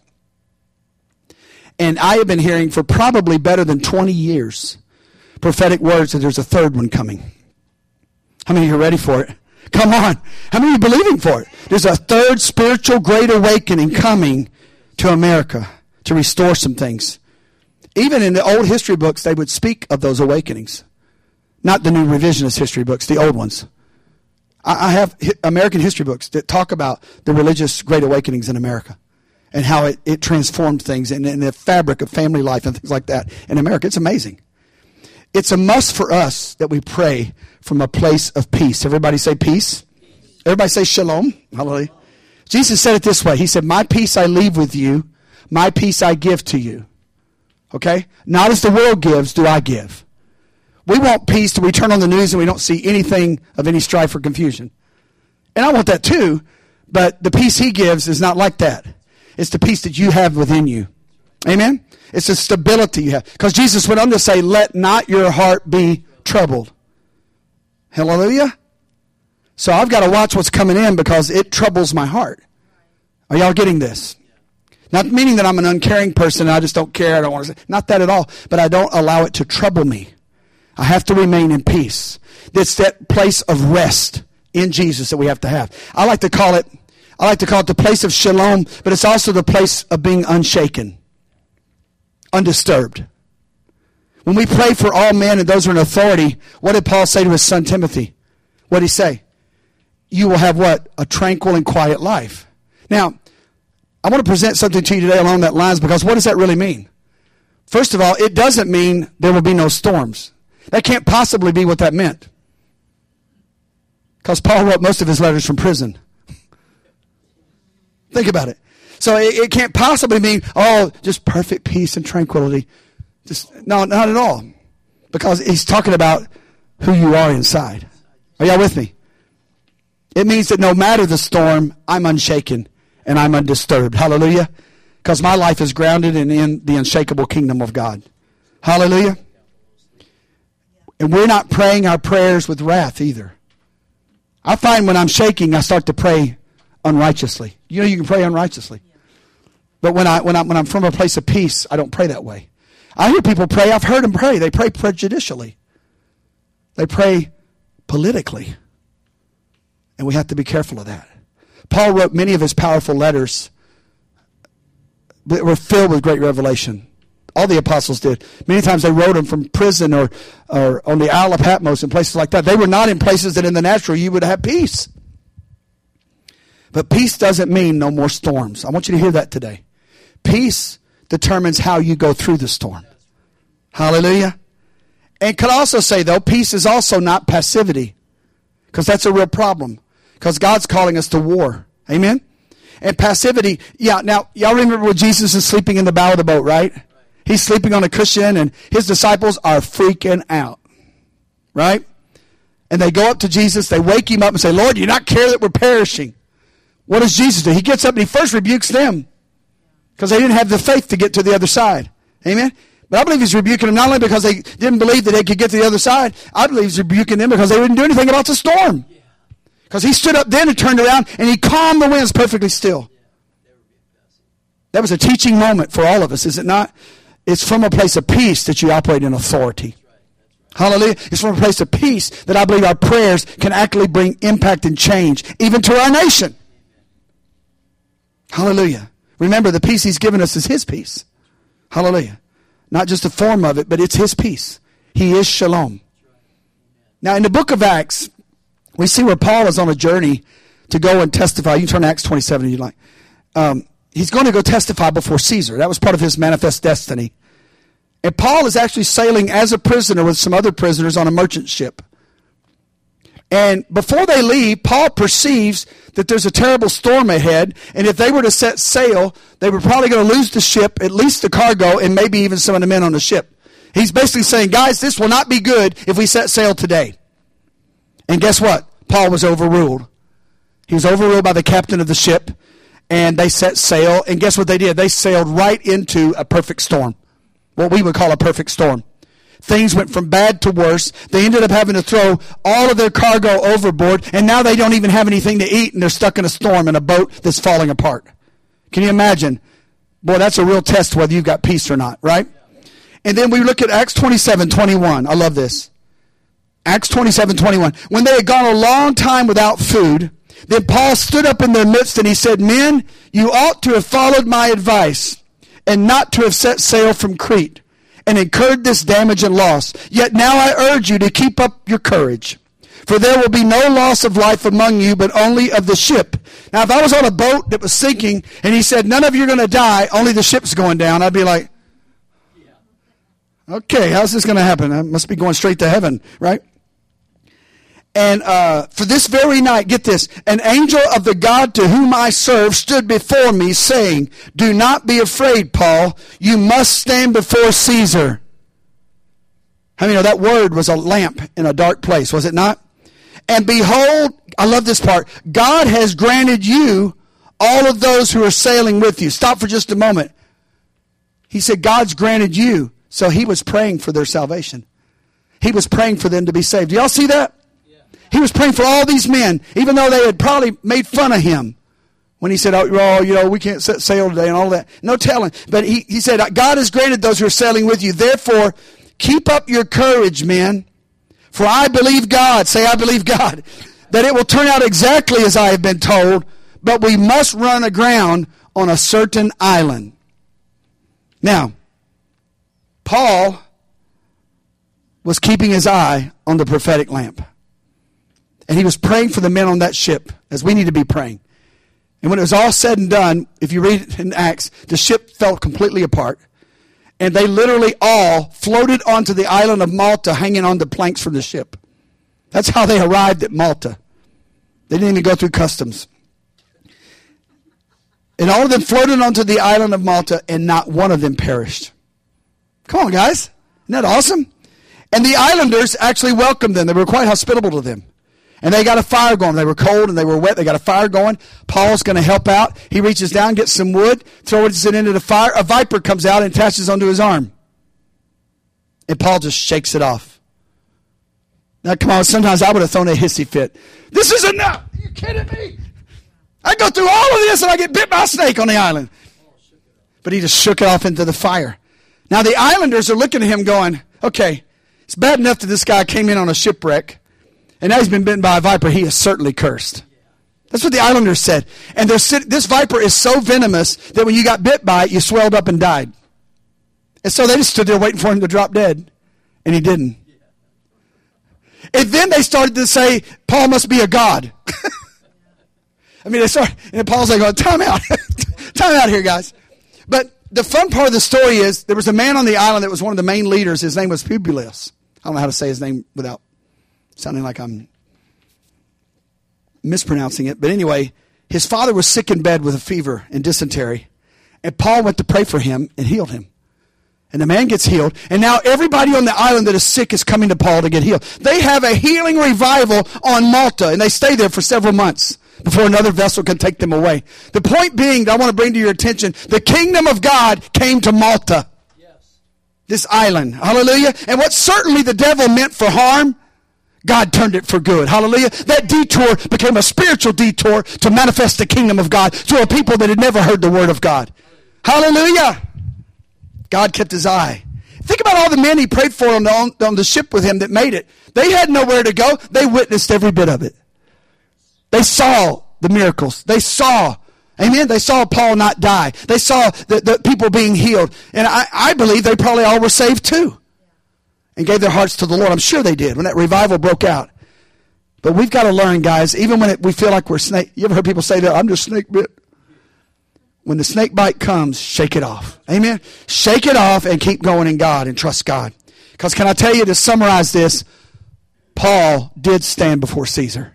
And I have been hearing for probably better than 20 years prophetic words that there's a third one coming. How many of you are ready for it? Come on. How many of you are believing for it? There's a third spiritual great awakening coming to America to restore some things. Even in the old history books, they would speak of those awakenings. Not the new revisionist history books, the old ones. I have American history books that talk about the religious great awakenings in America and how it transformed things and the fabric of family life and things like that in America. It's amazing. It's a must for us that we pray from a place of peace. Everybody say peace. Everybody say shalom. Hallelujah. Jesus said it this way. He said, my peace I leave with you. My peace I give to you. Okay? Not as the world gives, do I give. We want peace till we turn on the news and we don't see anything of any strife or confusion. And I want that too, but the peace he gives is not like that. It's the peace that you have within you. Amen? It's the stability you have. Because Jesus went on to say, let not your heart be troubled. Hallelujah? So I've got to watch what's coming in because it troubles my heart. Are y'all getting this? Not meaning that I'm an uncaring person and I just don't care. I don't want to say. Not that at all. But I don't allow it to trouble me. I have to remain in peace. It's that place of rest in Jesus that we have to have. I like to call it the place of shalom, but it's also the place of being unshaken, undisturbed. When we pray for all men and those who are in authority, what did Paul say to his son Timothy? What did he say? You will have what? A tranquil and quiet life. Now, I want to present something to you today along that lines because what does that really mean? First of all, it doesn't mean there will be no storms. That can't possibly be what that meant. Because Paul wrote most of his letters from prison. Think about it. So it can't possibly mean, just perfect peace and tranquility. No, not at all. Because he's talking about who you are inside. Are y'all with me? It means that no matter the storm, I'm unshaken and I'm undisturbed. Hallelujah. Because my life is grounded in the unshakable kingdom of God. Hallelujah. And we're not praying our prayers with wrath either. I find when I'm shaking, I start to pray unrighteously. You know, you can pray unrighteously. But when I'm from a place of peace, I don't pray that way. I hear people pray. I've heard them pray. They pray prejudicially. They pray politically. And we have to be careful of that. Paul wrote many of his powerful letters that were filled with great revelation. All the apostles did. Many times they wrote them from prison or on the Isle of Patmos and places like that. They were not in places that in the natural you would have peace. But peace doesn't mean no more storms. I want you to hear that today. Peace determines how you go through the storm. Hallelujah. And could also say, though, peace is also not passivity. Because that's a real problem. Because God's calling us to war. Amen? And passivity, yeah, now, y'all remember when Jesus is sleeping in the bow of the boat, right? He's sleeping on a cushion, and his disciples are freaking out. Right? And they go up to Jesus, they wake him up and say, Lord, do you not care that we're perishing? What does Jesus do? He gets up and he first rebukes them. Because they didn't have the faith to get to the other side. Amen? But I believe he's rebuking them not only because they didn't believe that they could get to the other side. I believe he's rebuking them because they didn't do anything about the storm. Because he stood up then and turned around and he calmed the winds perfectly still. That was a teaching moment for all of us, is it not? It's from a place of peace that you operate in authority. Hallelujah. It's from a place of peace that I believe our prayers can actually bring impact and change, even to our nation. Hallelujah. Remember, the peace he's given us is his peace. Hallelujah. Not just a form of it, but it's his peace. He is shalom. Now, in the book of Acts, we see where Paul is on a journey to go and testify. You can turn to Acts 27 if you'd like. He's going to go testify before Caesar. That was part of his manifest destiny. And Paul is actually sailing as a prisoner with some other prisoners on a merchant ship. And before they leave, Paul perceives that there's a terrible storm ahead. And if they were to set sail, they were probably going to lose the ship, at least the cargo, and maybe even some of the men on the ship. He's basically saying, guys, this will not be good if we set sail today. And guess what? Paul was overruled. He was overruled by the captain of the ship. And they set sail. And guess what they did? They sailed right into a perfect storm. What we would call a perfect storm. Things went from bad to worse. They ended up having to throw all of their cargo overboard, and now they don't even have anything to eat, and they're stuck in a storm in a boat that's falling apart. Can you imagine? Boy, that's a real test whether you've got peace or not, right? And then we look at Acts 27:21. I love this. Acts 27:21. When they had gone a long time without food, then Paul stood up in their midst, and he said, Men, you ought to have followed my advice, and not to have set sail from Crete, and incurred this damage and loss. Yet now I urge you to keep up your courage. For there will be no loss of life among you, but only of the ship. Now, if I was on a boat that was sinking, and he said, none of you are going to die, only the ship's going down, I'd be like, okay, how's this going to happen? I must be going straight to heaven, right? And for this very night, get this, an angel of the God to whom I serve stood before me, saying, do not be afraid, Paul. You must stand before Caesar. How many know that word was a lamp in a dark place, was it not? And behold, I love this part, God has granted you all of those who are sailing with you. Stop for just a moment. He said, God's granted you. So he was praying for their salvation. He was praying for them to be saved. Do y'all see that? He was praying for all these men, even though they had probably made fun of him when he said, oh, we can't set sail today and all that. No telling. But he said, God has granted those who are sailing with you. Therefore, keep up your courage, men. For I believe God, say I believe God, that it will turn out exactly as I have been told, but we must run aground on a certain island. Now, Paul was keeping his eye on the prophetic lamp. And he was praying for the men on that ship, as we need to be praying. And when it was all said and done, if you read it in Acts, the ship fell completely apart. And they literally all floated onto the island of Malta, hanging on the planks from the ship. That's how they arrived at Malta. They didn't even go through customs. And all of them floated onto the island of Malta, and not one of them perished. Come on, guys. Isn't that awesome? And the islanders actually welcomed them. They were quite hospitable to them. And they got a fire going. They were cold and they were wet. They got a fire going. Paul's going to help out. He reaches down, gets some wood, throws it into the fire. A viper comes out and attaches onto his arm. And Paul just shakes it off. Now, come on, sometimes I would have thrown a hissy fit. This is enough. Are you kidding me? I go through all of this and I get bit by a snake on the island. But he just shook it off into the fire. Now, the islanders are looking at him going, okay, it's bad enough that this guy came in on a shipwreck, and now he's been bitten by a viper. He is certainly cursed. That's what the islanders said. And this viper is so venomous that when you got bit by it, you swelled up and died. And so they just stood there waiting for him to drop dead, and he didn't. And then they started to say, Paul must be a god. I mean, they started, and Paul's like, oh, time out. Time out here, guys. But the fun part of the story is there was a man on the island that was one of the main leaders. His name was Publius. I don't know how to say his name without sounding like I'm mispronouncing it. But anyway, his father was sick in bed with a fever and dysentery. And Paul went to pray for him and healed him. And the man gets healed. And now everybody on the island that is sick is coming to Paul to get healed. They have a healing revival on Malta. And they stay there for several months before another vessel can take them away. The point being that I want to bring to your attention, the kingdom of God came to Malta. Yes. This island. Hallelujah. And what certainly the devil meant for harm, God turned it for good. Hallelujah. That detour became a spiritual detour to manifest the kingdom of God to a people that had never heard the word of God. Hallelujah. God kept his eye. Think about all the men he prayed for on the ship with him that made it. They had nowhere to go. They witnessed every bit of it. They saw the miracles. They saw, amen, they saw Paul not die. They saw the people being healed. And I believe they probably all were saved too and gave their hearts to the Lord. I'm sure they did when that revival broke out. But we've got to learn, guys, even when we feel like we're snake. You ever heard people say that? I'm just snake bit. When the snake bite comes, shake it off. Amen? Shake it off and keep going in God and trust God. Because can I tell you, to summarize this, Paul did stand before Caesar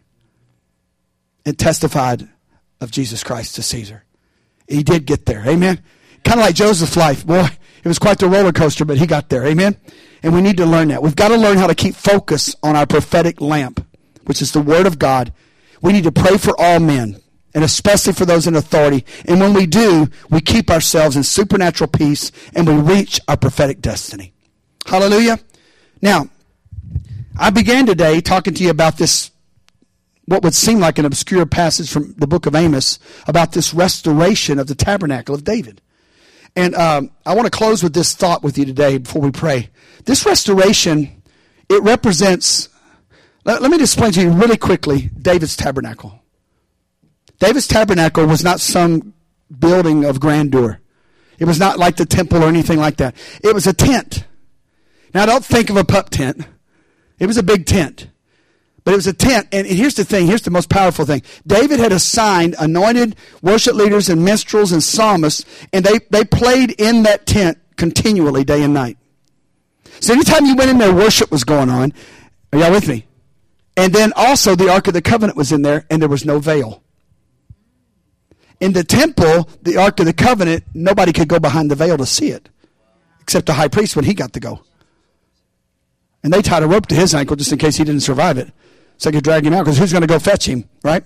and testified of Jesus Christ to Caesar. He did get there. Amen? Kind of like Joseph's life. Boy, it was quite the roller coaster, but he got there. Amen? And we need to learn that. We've got to learn how to keep focus on our prophetic lamp, which is the Word of God. We need to pray for all men, and especially for those in authority. And when we do, we keep ourselves in supernatural peace, and we reach our prophetic destiny. Hallelujah. Now, I began today talking to you about this, what would seem like an obscure passage from the book of Amos, about this restoration of the tabernacle of David. And I want to close with this thought with you today before we pray. This restoration, it represents, let me just explain to you really quickly, David's tabernacle. David's tabernacle was not some building of grandeur. It was not like the temple or anything like that. It was a tent. Now, don't think of a pup tent. It was a big tent. But it was a tent. And here's the thing. Here's the most powerful thing. David had assigned anointed worship leaders and minstrels and psalmists, and they played in that tent continually day and night. So anytime you went in there, worship was going on. Are y'all with me? And then also the Ark of the Covenant was in there, and there was no veil. In the temple, the Ark of the Covenant, nobody could go behind the veil to see it, except the high priest when he got to go. And they tied a rope to his ankle just in case he didn't survive it, so they could drag him out, because who's going to go fetch him, right?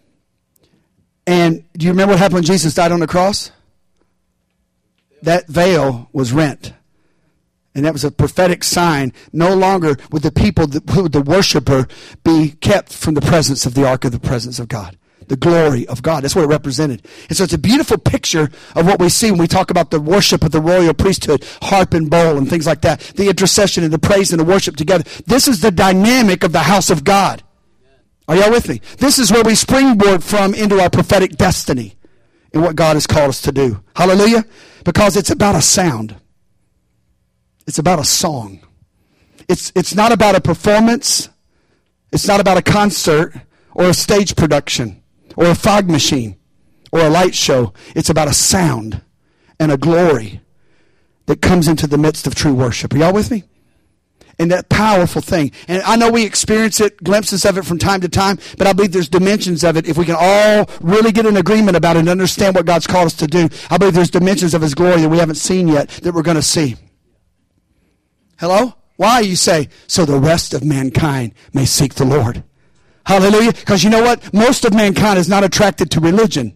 And do you remember what happened when Jesus died on the cross? That veil was rent. And that was a prophetic sign. No longer would the people, would the worshiper be kept from the presence of the ark of the presence of God. The glory of God. That's what it represented. And so it's a beautiful picture of what we see when we talk about the worship of the royal priesthood, harp and bowl and things like that. The intercession and the praise and the worship together. This is the dynamic of the house of God. Are y'all with me? This is where we springboard from into our prophetic destiny and what God has called us to do. Hallelujah. Because it's about a sound. It's about a song. It's not about a performance. It's not about a concert or a stage production or a fog machine or a light show. It's about a sound and a glory that comes into the midst of true worship. Are y'all with me? And that powerful thing. And I know we experience it, glimpses of it from time to time, but I believe there's dimensions of it. If we can all really get in agreement about it and understand what God's called us to do, I believe there's dimensions of His glory that we haven't seen yet that we're going to see. Hello? Why, you say? So the rest of mankind may seek the Lord. Hallelujah. Because you know what? Most of mankind is not attracted to religion.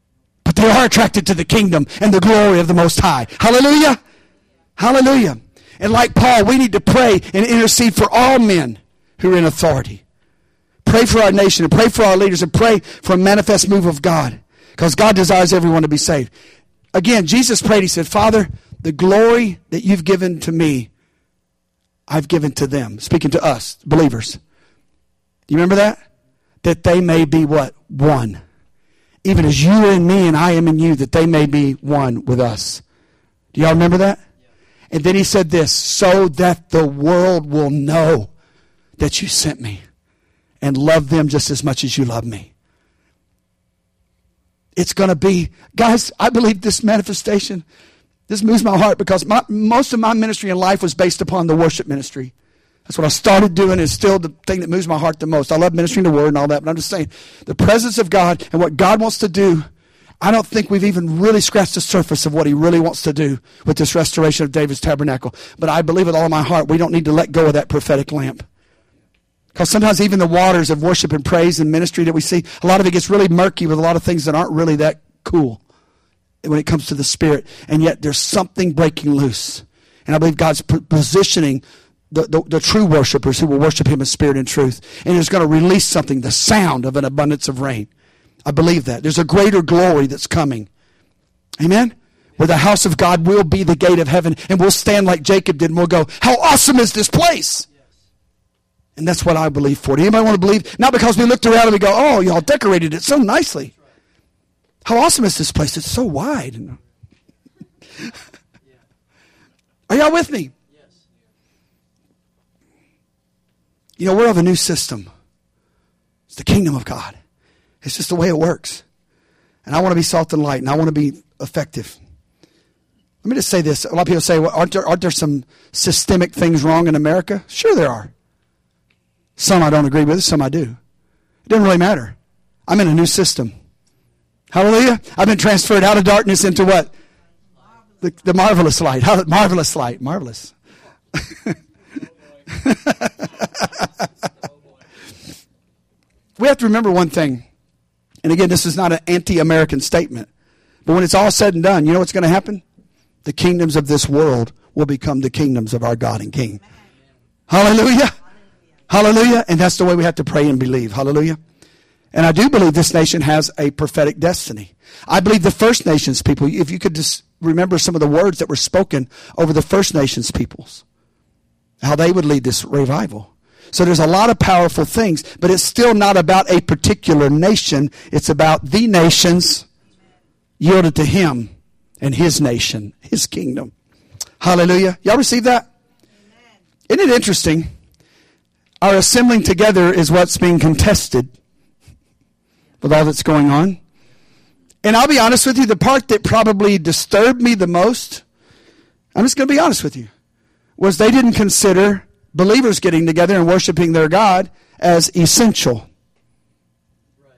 But they are attracted to the kingdom and the glory of the Most High. Hallelujah. Hallelujah. And like Paul, we need to pray and intercede for all men who are in authority. Pray for our nation and pray for our leaders and pray for a manifest move of God. Because God desires everyone to be saved. Again, Jesus prayed, he said, Father, the glory that you've given to me, I've given to them. Speaking to us, believers. Do you remember that? That they may be what? One. Even as you are in me and I am in you, that they may be one with us. Do y'all remember that? And then he said this, so that the world will know that you sent me and love them just as much as you love me. It's going to be, guys, I believe this manifestation, this moves my heart because most of my ministry in life was based upon the worship ministry. That's what I started doing. It's still the thing that moves my heart the most. I love ministering the word and all that, but I'm just saying the presence of God and what God wants to do, I don't think we've even really scratched the surface of what he really wants to do with this restoration of David's tabernacle. But I believe with all of my heart, we don't need to let go of that prophetic lamp. Because sometimes even the waters of worship and praise and ministry that we see, a lot of it gets really murky with a lot of things that aren't really that cool when it comes to the Spirit. And yet there's something breaking loose. And I believe God's positioning the true worshipers who will worship him in spirit and truth. And it's going to release something, the sound of an abundance of rain. I believe that. There's a greater glory that's coming. Amen? Where the house of God will be the gate of heaven. And we'll stand like Jacob did and we'll go, how awesome is this place? And that's what I believe for. Do anybody want to believe? Not because we looked around and we go, oh, y'all decorated it so nicely. How awesome is this place? It's so wide. Are y'all with me? You know, we're of a new system. It's the kingdom of God. It's just the way it works. And I want to be salt and light, and I want to be effective. Let me just say this. A lot of people say, well, aren't there some systemic things wrong in America? Sure there are. Some I don't agree with, some I do. It doesn't really matter. I'm in a new system. Hallelujah. I've been transferred out of darkness into what? The marvelous light. Marvelous light. Marvelous. We have to remember one thing. And again, this is not an anti-American statement. But when it's all said and done, you know what's going to happen? The kingdoms of this world will become the kingdoms of our God and King. Hallelujah. Hallelujah. And that's the way we have to pray and believe. Hallelujah. And I do believe this nation has a prophetic destiny. I believe the First Nations people, if you could just remember some of the words that were spoken over the First Nations peoples, how they would lead this revival. So there's a lot of powerful things, but it's still not about a particular nation. It's about the nations yielded to him and his nation, his kingdom. Hallelujah. Y'all receive that? Amen. Isn't it interesting? Our assembling together is what's being contested with all that's going on. And I'll be honest with you, the part that probably disturbed me the most, I'm just going to be honest with you, was they didn't consider believers getting together and worshiping their God as essential. Right.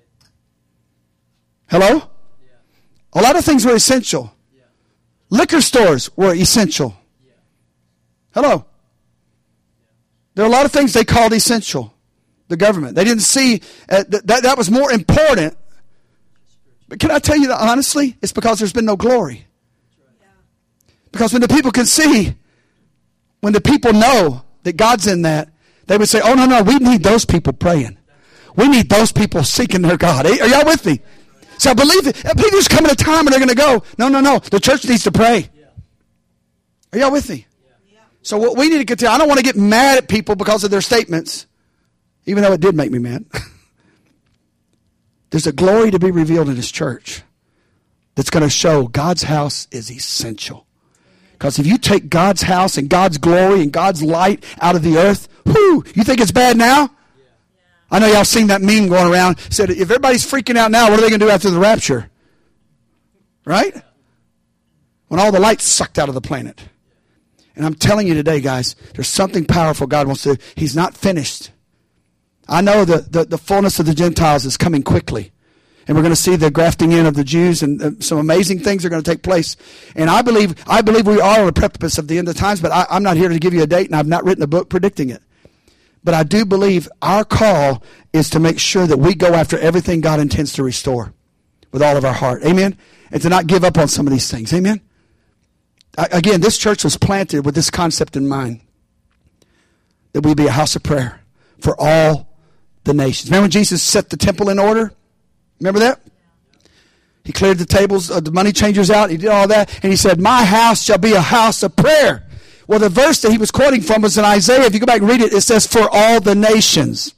Hello? Yeah. A lot of things were essential. Yeah. Liquor stores were essential. Yeah. Hello? There are a lot of things they called essential. The government. They didn't see that was more important. But can I tell you that honestly? It's because there's been no glory. Because when the people can see, when the people know that God's in that, they would say, oh, no, we need those people praying. We need those people seeking their God. Are y'all with me? So I believe it. I believe there's coming a time when they're going to go, no. The church needs to pray. Are y'all with me? So what we need to continue, I don't want to get mad at people because of their statements, even though it did make me mad. There's a glory to be revealed in his church that's going to show God's house is essential. Because if you take God's house and God's glory and God's light out of the earth, whoo, you think it's bad now? Yeah. I know y'all seen that meme going around. Said, if everybody's freaking out now, what are they going to do after the rapture? Right? When all the light's sucked out of the planet. And I'm telling you today, guys, there's something powerful God wants to do. He's not finished. I know the fullness of the Gentiles is coming quickly. And we're going to see the grafting in of the Jews, and some amazing things are going to take place. And I believe we are on the precipice of the end of times, but I'm not here to give you a date, and I've not written a book predicting it. But I do believe our call is to make sure that we go after everything God intends to restore with all of our heart. Amen? And to not give up on some of these things. Amen? Again, this church was planted with this concept in mind, that we be a house of prayer for all the nations. Remember when Jesus set the temple in order? Remember that? He cleared the tables, the money changers out. He did all that. And he said, my house shall be a house of prayer. Well, the verse that he was quoting from was in Isaiah. If you go back and read it, it says, for all the nations.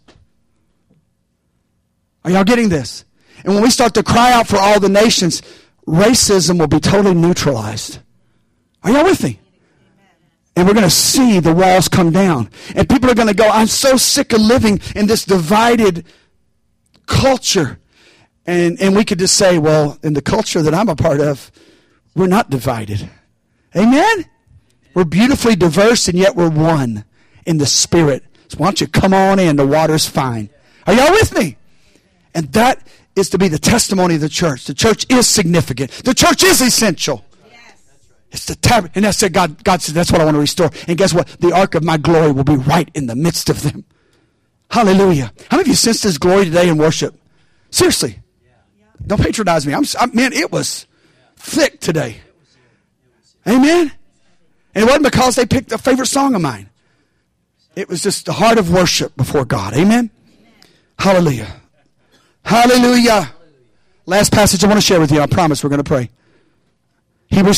Are y'all getting this? And when we start to cry out for all the nations, racism will be totally neutralized. Are y'all with me? And we're going to see the walls come down. And people are going to go, I'm so sick of living in this divided culture. And we could just say, well, in the culture that I'm a part of, we're not divided. Amen? We're beautifully diverse, and yet we're one in the Spirit. So why don't you come on in? The water's fine. Are y'all with me? And that is to be the testimony of the church. The church is significant. The church is essential. It's the tabernacle. And that's it. God said, that's what I want to restore. And guess what? The ark of my glory will be right in the midst of them. Hallelujah. How many of you sensed His glory today in worship? Seriously. Don't patronize me. Man, it was thick today. Amen? And it wasn't because they picked a favorite song of mine. It was just the heart of worship before God. Amen? Hallelujah. Hallelujah. Last passage I want to share with you. I promise we're going to pray. Hebrews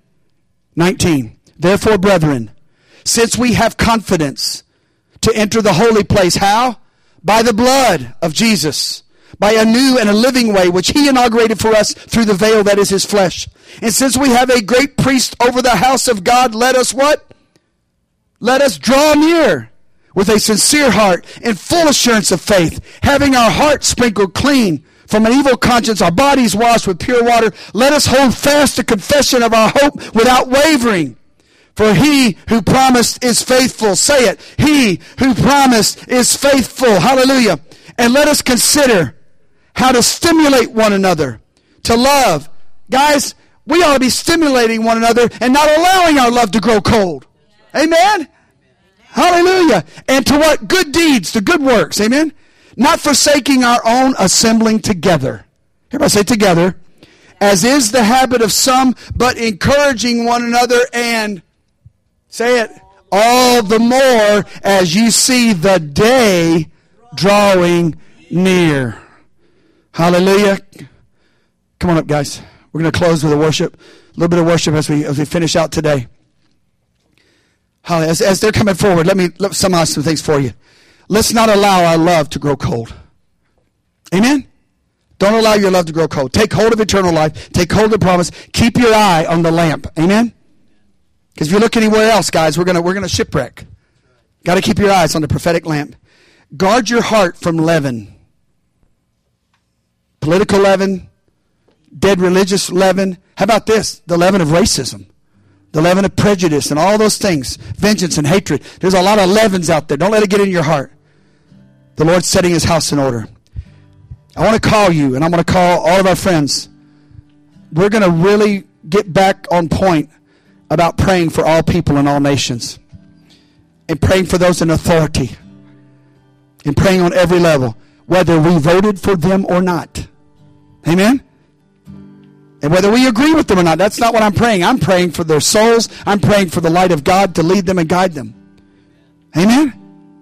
10:19. Therefore, brethren, since we have confidence to enter the holy place, how? By the blood of Jesus, by a new and a living way, which He inaugurated for us through the veil that is His flesh. And since we have a great priest over the house of God, let us what? Let us draw near with a sincere heart and full assurance of faith, having our hearts sprinkled clean from an evil conscience, our bodies washed with pure water. Let us hold fast the confession of our hope without wavering. For He who promised is faithful. Say it. He who promised is faithful. Hallelujah. And let us consider how to stimulate one another to love. Guys, we ought to be stimulating one another and not allowing our love to grow cold. Amen? Hallelujah. And to what? Good deeds, to good works. Amen? Not forsaking our own assembling together. Everybody say together. As is the habit of some, but encouraging one another, and say it, all the more as you see the day drawing near. Hallelujah. Come on up, guys. We're going to close with a worship. A little bit of worship as we finish out today. As they're coming forward, let me summarize some things for you. Let's not allow our love to grow cold. Amen? Don't allow your love to grow cold. Take hold of eternal life. Take hold of the promise. Keep your eye on the lamp. Amen? Because if you look anywhere else, guys, we're gonna shipwreck. Got to keep your eyes on the prophetic lamp. Guard your heart from leaven. Political leaven. Dead religious leaven. How about this? The leaven of racism. The leaven of prejudice and all those things. Vengeance and hatred. There's a lot of leavens out there. Don't let it get in your heart. The Lord's setting His house in order. I want to call you, and I'm going to call all of our friends. We're going to really get back on point about praying for all people in all nations. And praying for those in authority. And praying on every level. Whether we voted for them or not. Amen? And whether we agree with them or not, that's not what I'm praying. I'm praying for their souls. I'm praying for the light of God to lead them and guide them. Amen?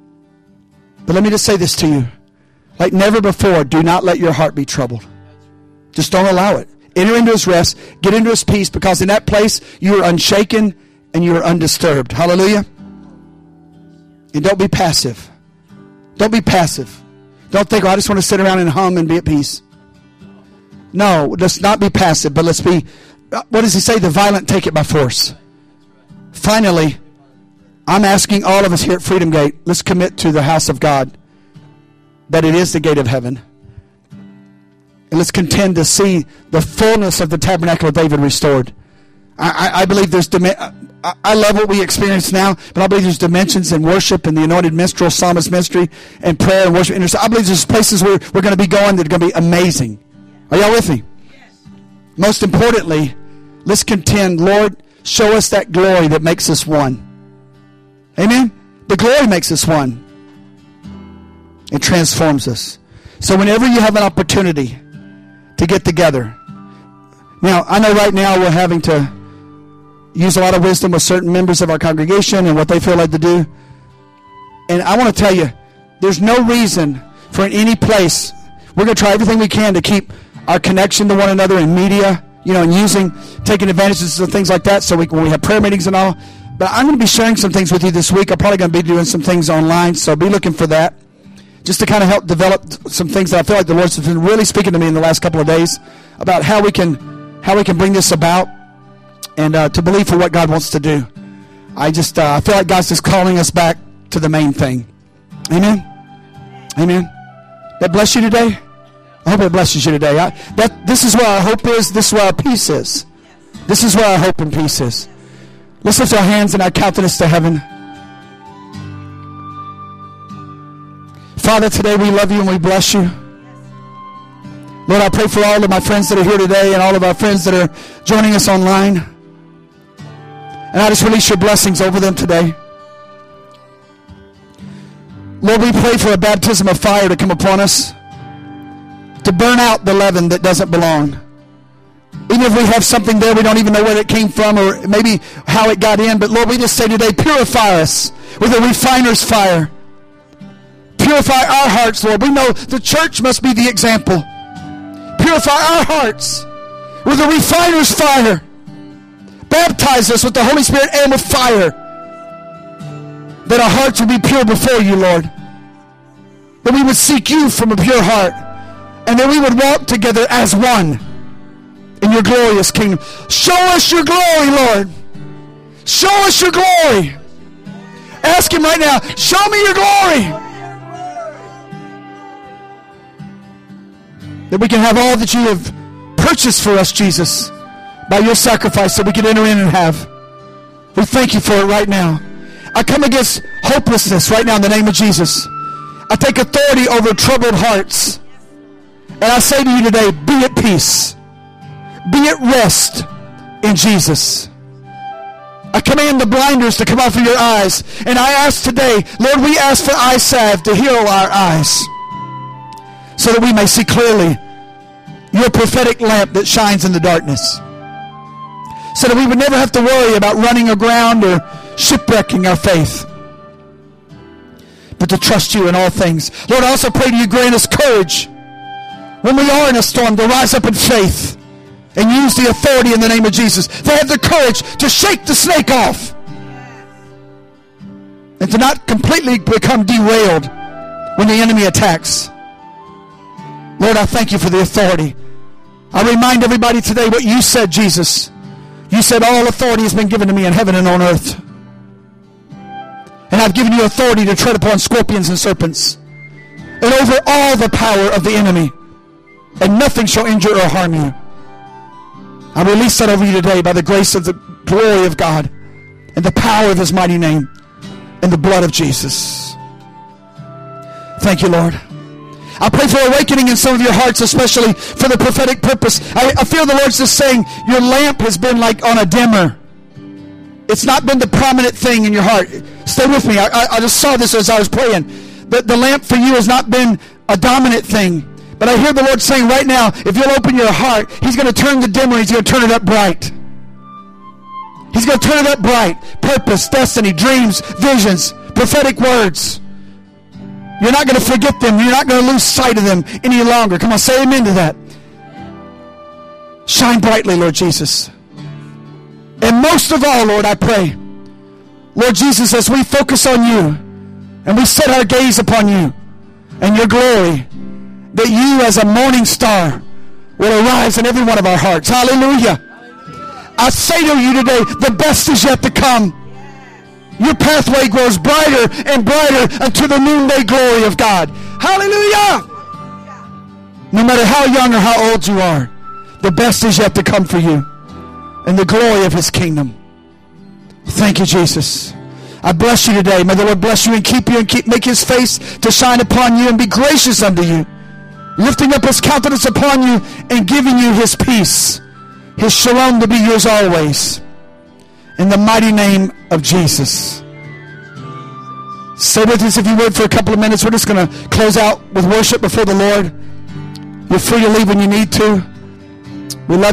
But let me just say this to you. Like never before, do not let your heart be troubled. Just don't allow it. Enter into His rest. Get into His peace, because in that place you are unshaken and you are undisturbed. Hallelujah? And don't be passive. Don't be passive. Don't think, I just want to sit around and hum and be at peace. No, let's not be passive, but let's be, what does He say? The violent take it by force. Finally, I'm asking all of us here at Freedom Gate, let's commit to the house of God, that it is the gate of heaven. And let's contend to see the fullness of the tabernacle of David restored. I believe there's, I love what we experience now, but I believe there's dimensions in worship and the anointed minstrel, psalmist ministry, and prayer and worship. I believe there's places where we're going to be going that are going to be amazing. Are y'all with me? Yes. Most importantly, let's contend, Lord, show us that glory that makes us one. Amen? The glory makes us one. It transforms us. So whenever you have an opportunity to get together. Now, I know right now we're having to use a lot of wisdom with certain members of our congregation and what they feel like to do. And I want to tell you, there's no reason for in any place. We're going to try everything we can to keep our connection to one another in media, and taking advantages of things like that. So when we have prayer meetings and all. But I'm going to be sharing some things with you this week. I'm probably going to be doing some things online, so be looking for that. Just to kind of help develop some things that I feel like the Lord's been really speaking to me in the last couple of days about how we can bring this about and to believe for what God wants to do. I feel like God's just calling us back to the main thing. Amen? Amen? That bless you today? I hope it blesses you today. This is where our hope is. This is where our peace is. This is where our hope and peace is. Let's lift our hands and our countenance to heaven. Father, today we love you and we bless you. Lord, I pray for all of my friends that are here today and all of our friends that are joining us online. And I just release your blessings over them today. Lord, we pray for a baptism of fire to come upon us, to burn out the leaven that doesn't belong. Even if we have something there, we don't even know where it came from or maybe how it got in. But Lord, we just say today, purify us with a refiner's fire. Purify our hearts, Lord. We know the church must be the example. Purify our hearts with a refiner's fire. Baptize us with the Holy Spirit and with fire. That our hearts would be pure before you, Lord. That we would seek you from a pure heart. And that we would walk together as one in your glorious kingdom. Show us your glory, Lord. Show us your glory. Ask him right now, show me your glory. That we can have all that you have purchased for us, Jesus, by your sacrifice, that we can enter in and have. We thank you for it right now. I come against hopelessness right now in the name of Jesus. I take authority over troubled hearts. And I say to you today, be at peace. Be at rest in Jesus. I command the blinders to come off of your eyes. And I ask today, Lord, we ask for eye salve to heal our eyes, so that we may see clearly your prophetic lamp that shines in the darkness. So that we would never have to worry about running aground or shipwrecking our faith, but to trust you in all things. Lord, I also pray to you, grant us courage when we are in a storm to rise up in faith and use the authority in the name of Jesus. To have the courage to shake the snake off and to not completely become derailed when the enemy attacks. Lord, I thank you for the authority. I remind everybody today what you said, Jesus. You said all authority has been given to me in heaven and on earth. And I've given you authority to tread upon scorpions and serpents and over all the power of the enemy. And nothing shall injure or harm you. I release that over you today by the grace of the glory of God and the power of his mighty name and the blood of Jesus. Thank you, Lord. I pray for awakening in some of your hearts, especially for the prophetic purpose. I feel the Lord's just saying your lamp has been like on a dimmer. It's not been the prominent thing in your heart. Stay with me. I just saw this as I was praying. The lamp for you has not been a dominant thing. But I hear the Lord saying right now, if you'll open your heart, he's going to turn the dimmer, he's going to turn it up bright. He's going to turn it up bright. Purpose, destiny, dreams, visions, prophetic words. You're not going to forget them. You're not going to lose sight of them any longer. Come on, say amen to that. Shine brightly, Lord Jesus. And most of all, Lord, I pray, Lord Jesus, as we focus on you and we set our gaze upon you and your glory, that you as a morning star will arise in every one of our hearts. Hallelujah. I say to you today, the best is yet to come. Your pathway grows brighter and brighter unto the noonday glory of God. Hallelujah. No matter how young or how old you are, the best is yet to come for you and the glory of his kingdom. Thank you, Jesus. I bless you today. May the Lord bless you and keep you and make his face to shine upon you and be gracious unto you, lifting up his countenance upon you and giving you his peace, his shalom to be yours always. In the mighty name of Jesus. Stay with us if you would for a couple of minutes. We're just going to close out with worship before the Lord. You're free to leave when you need to. We love you.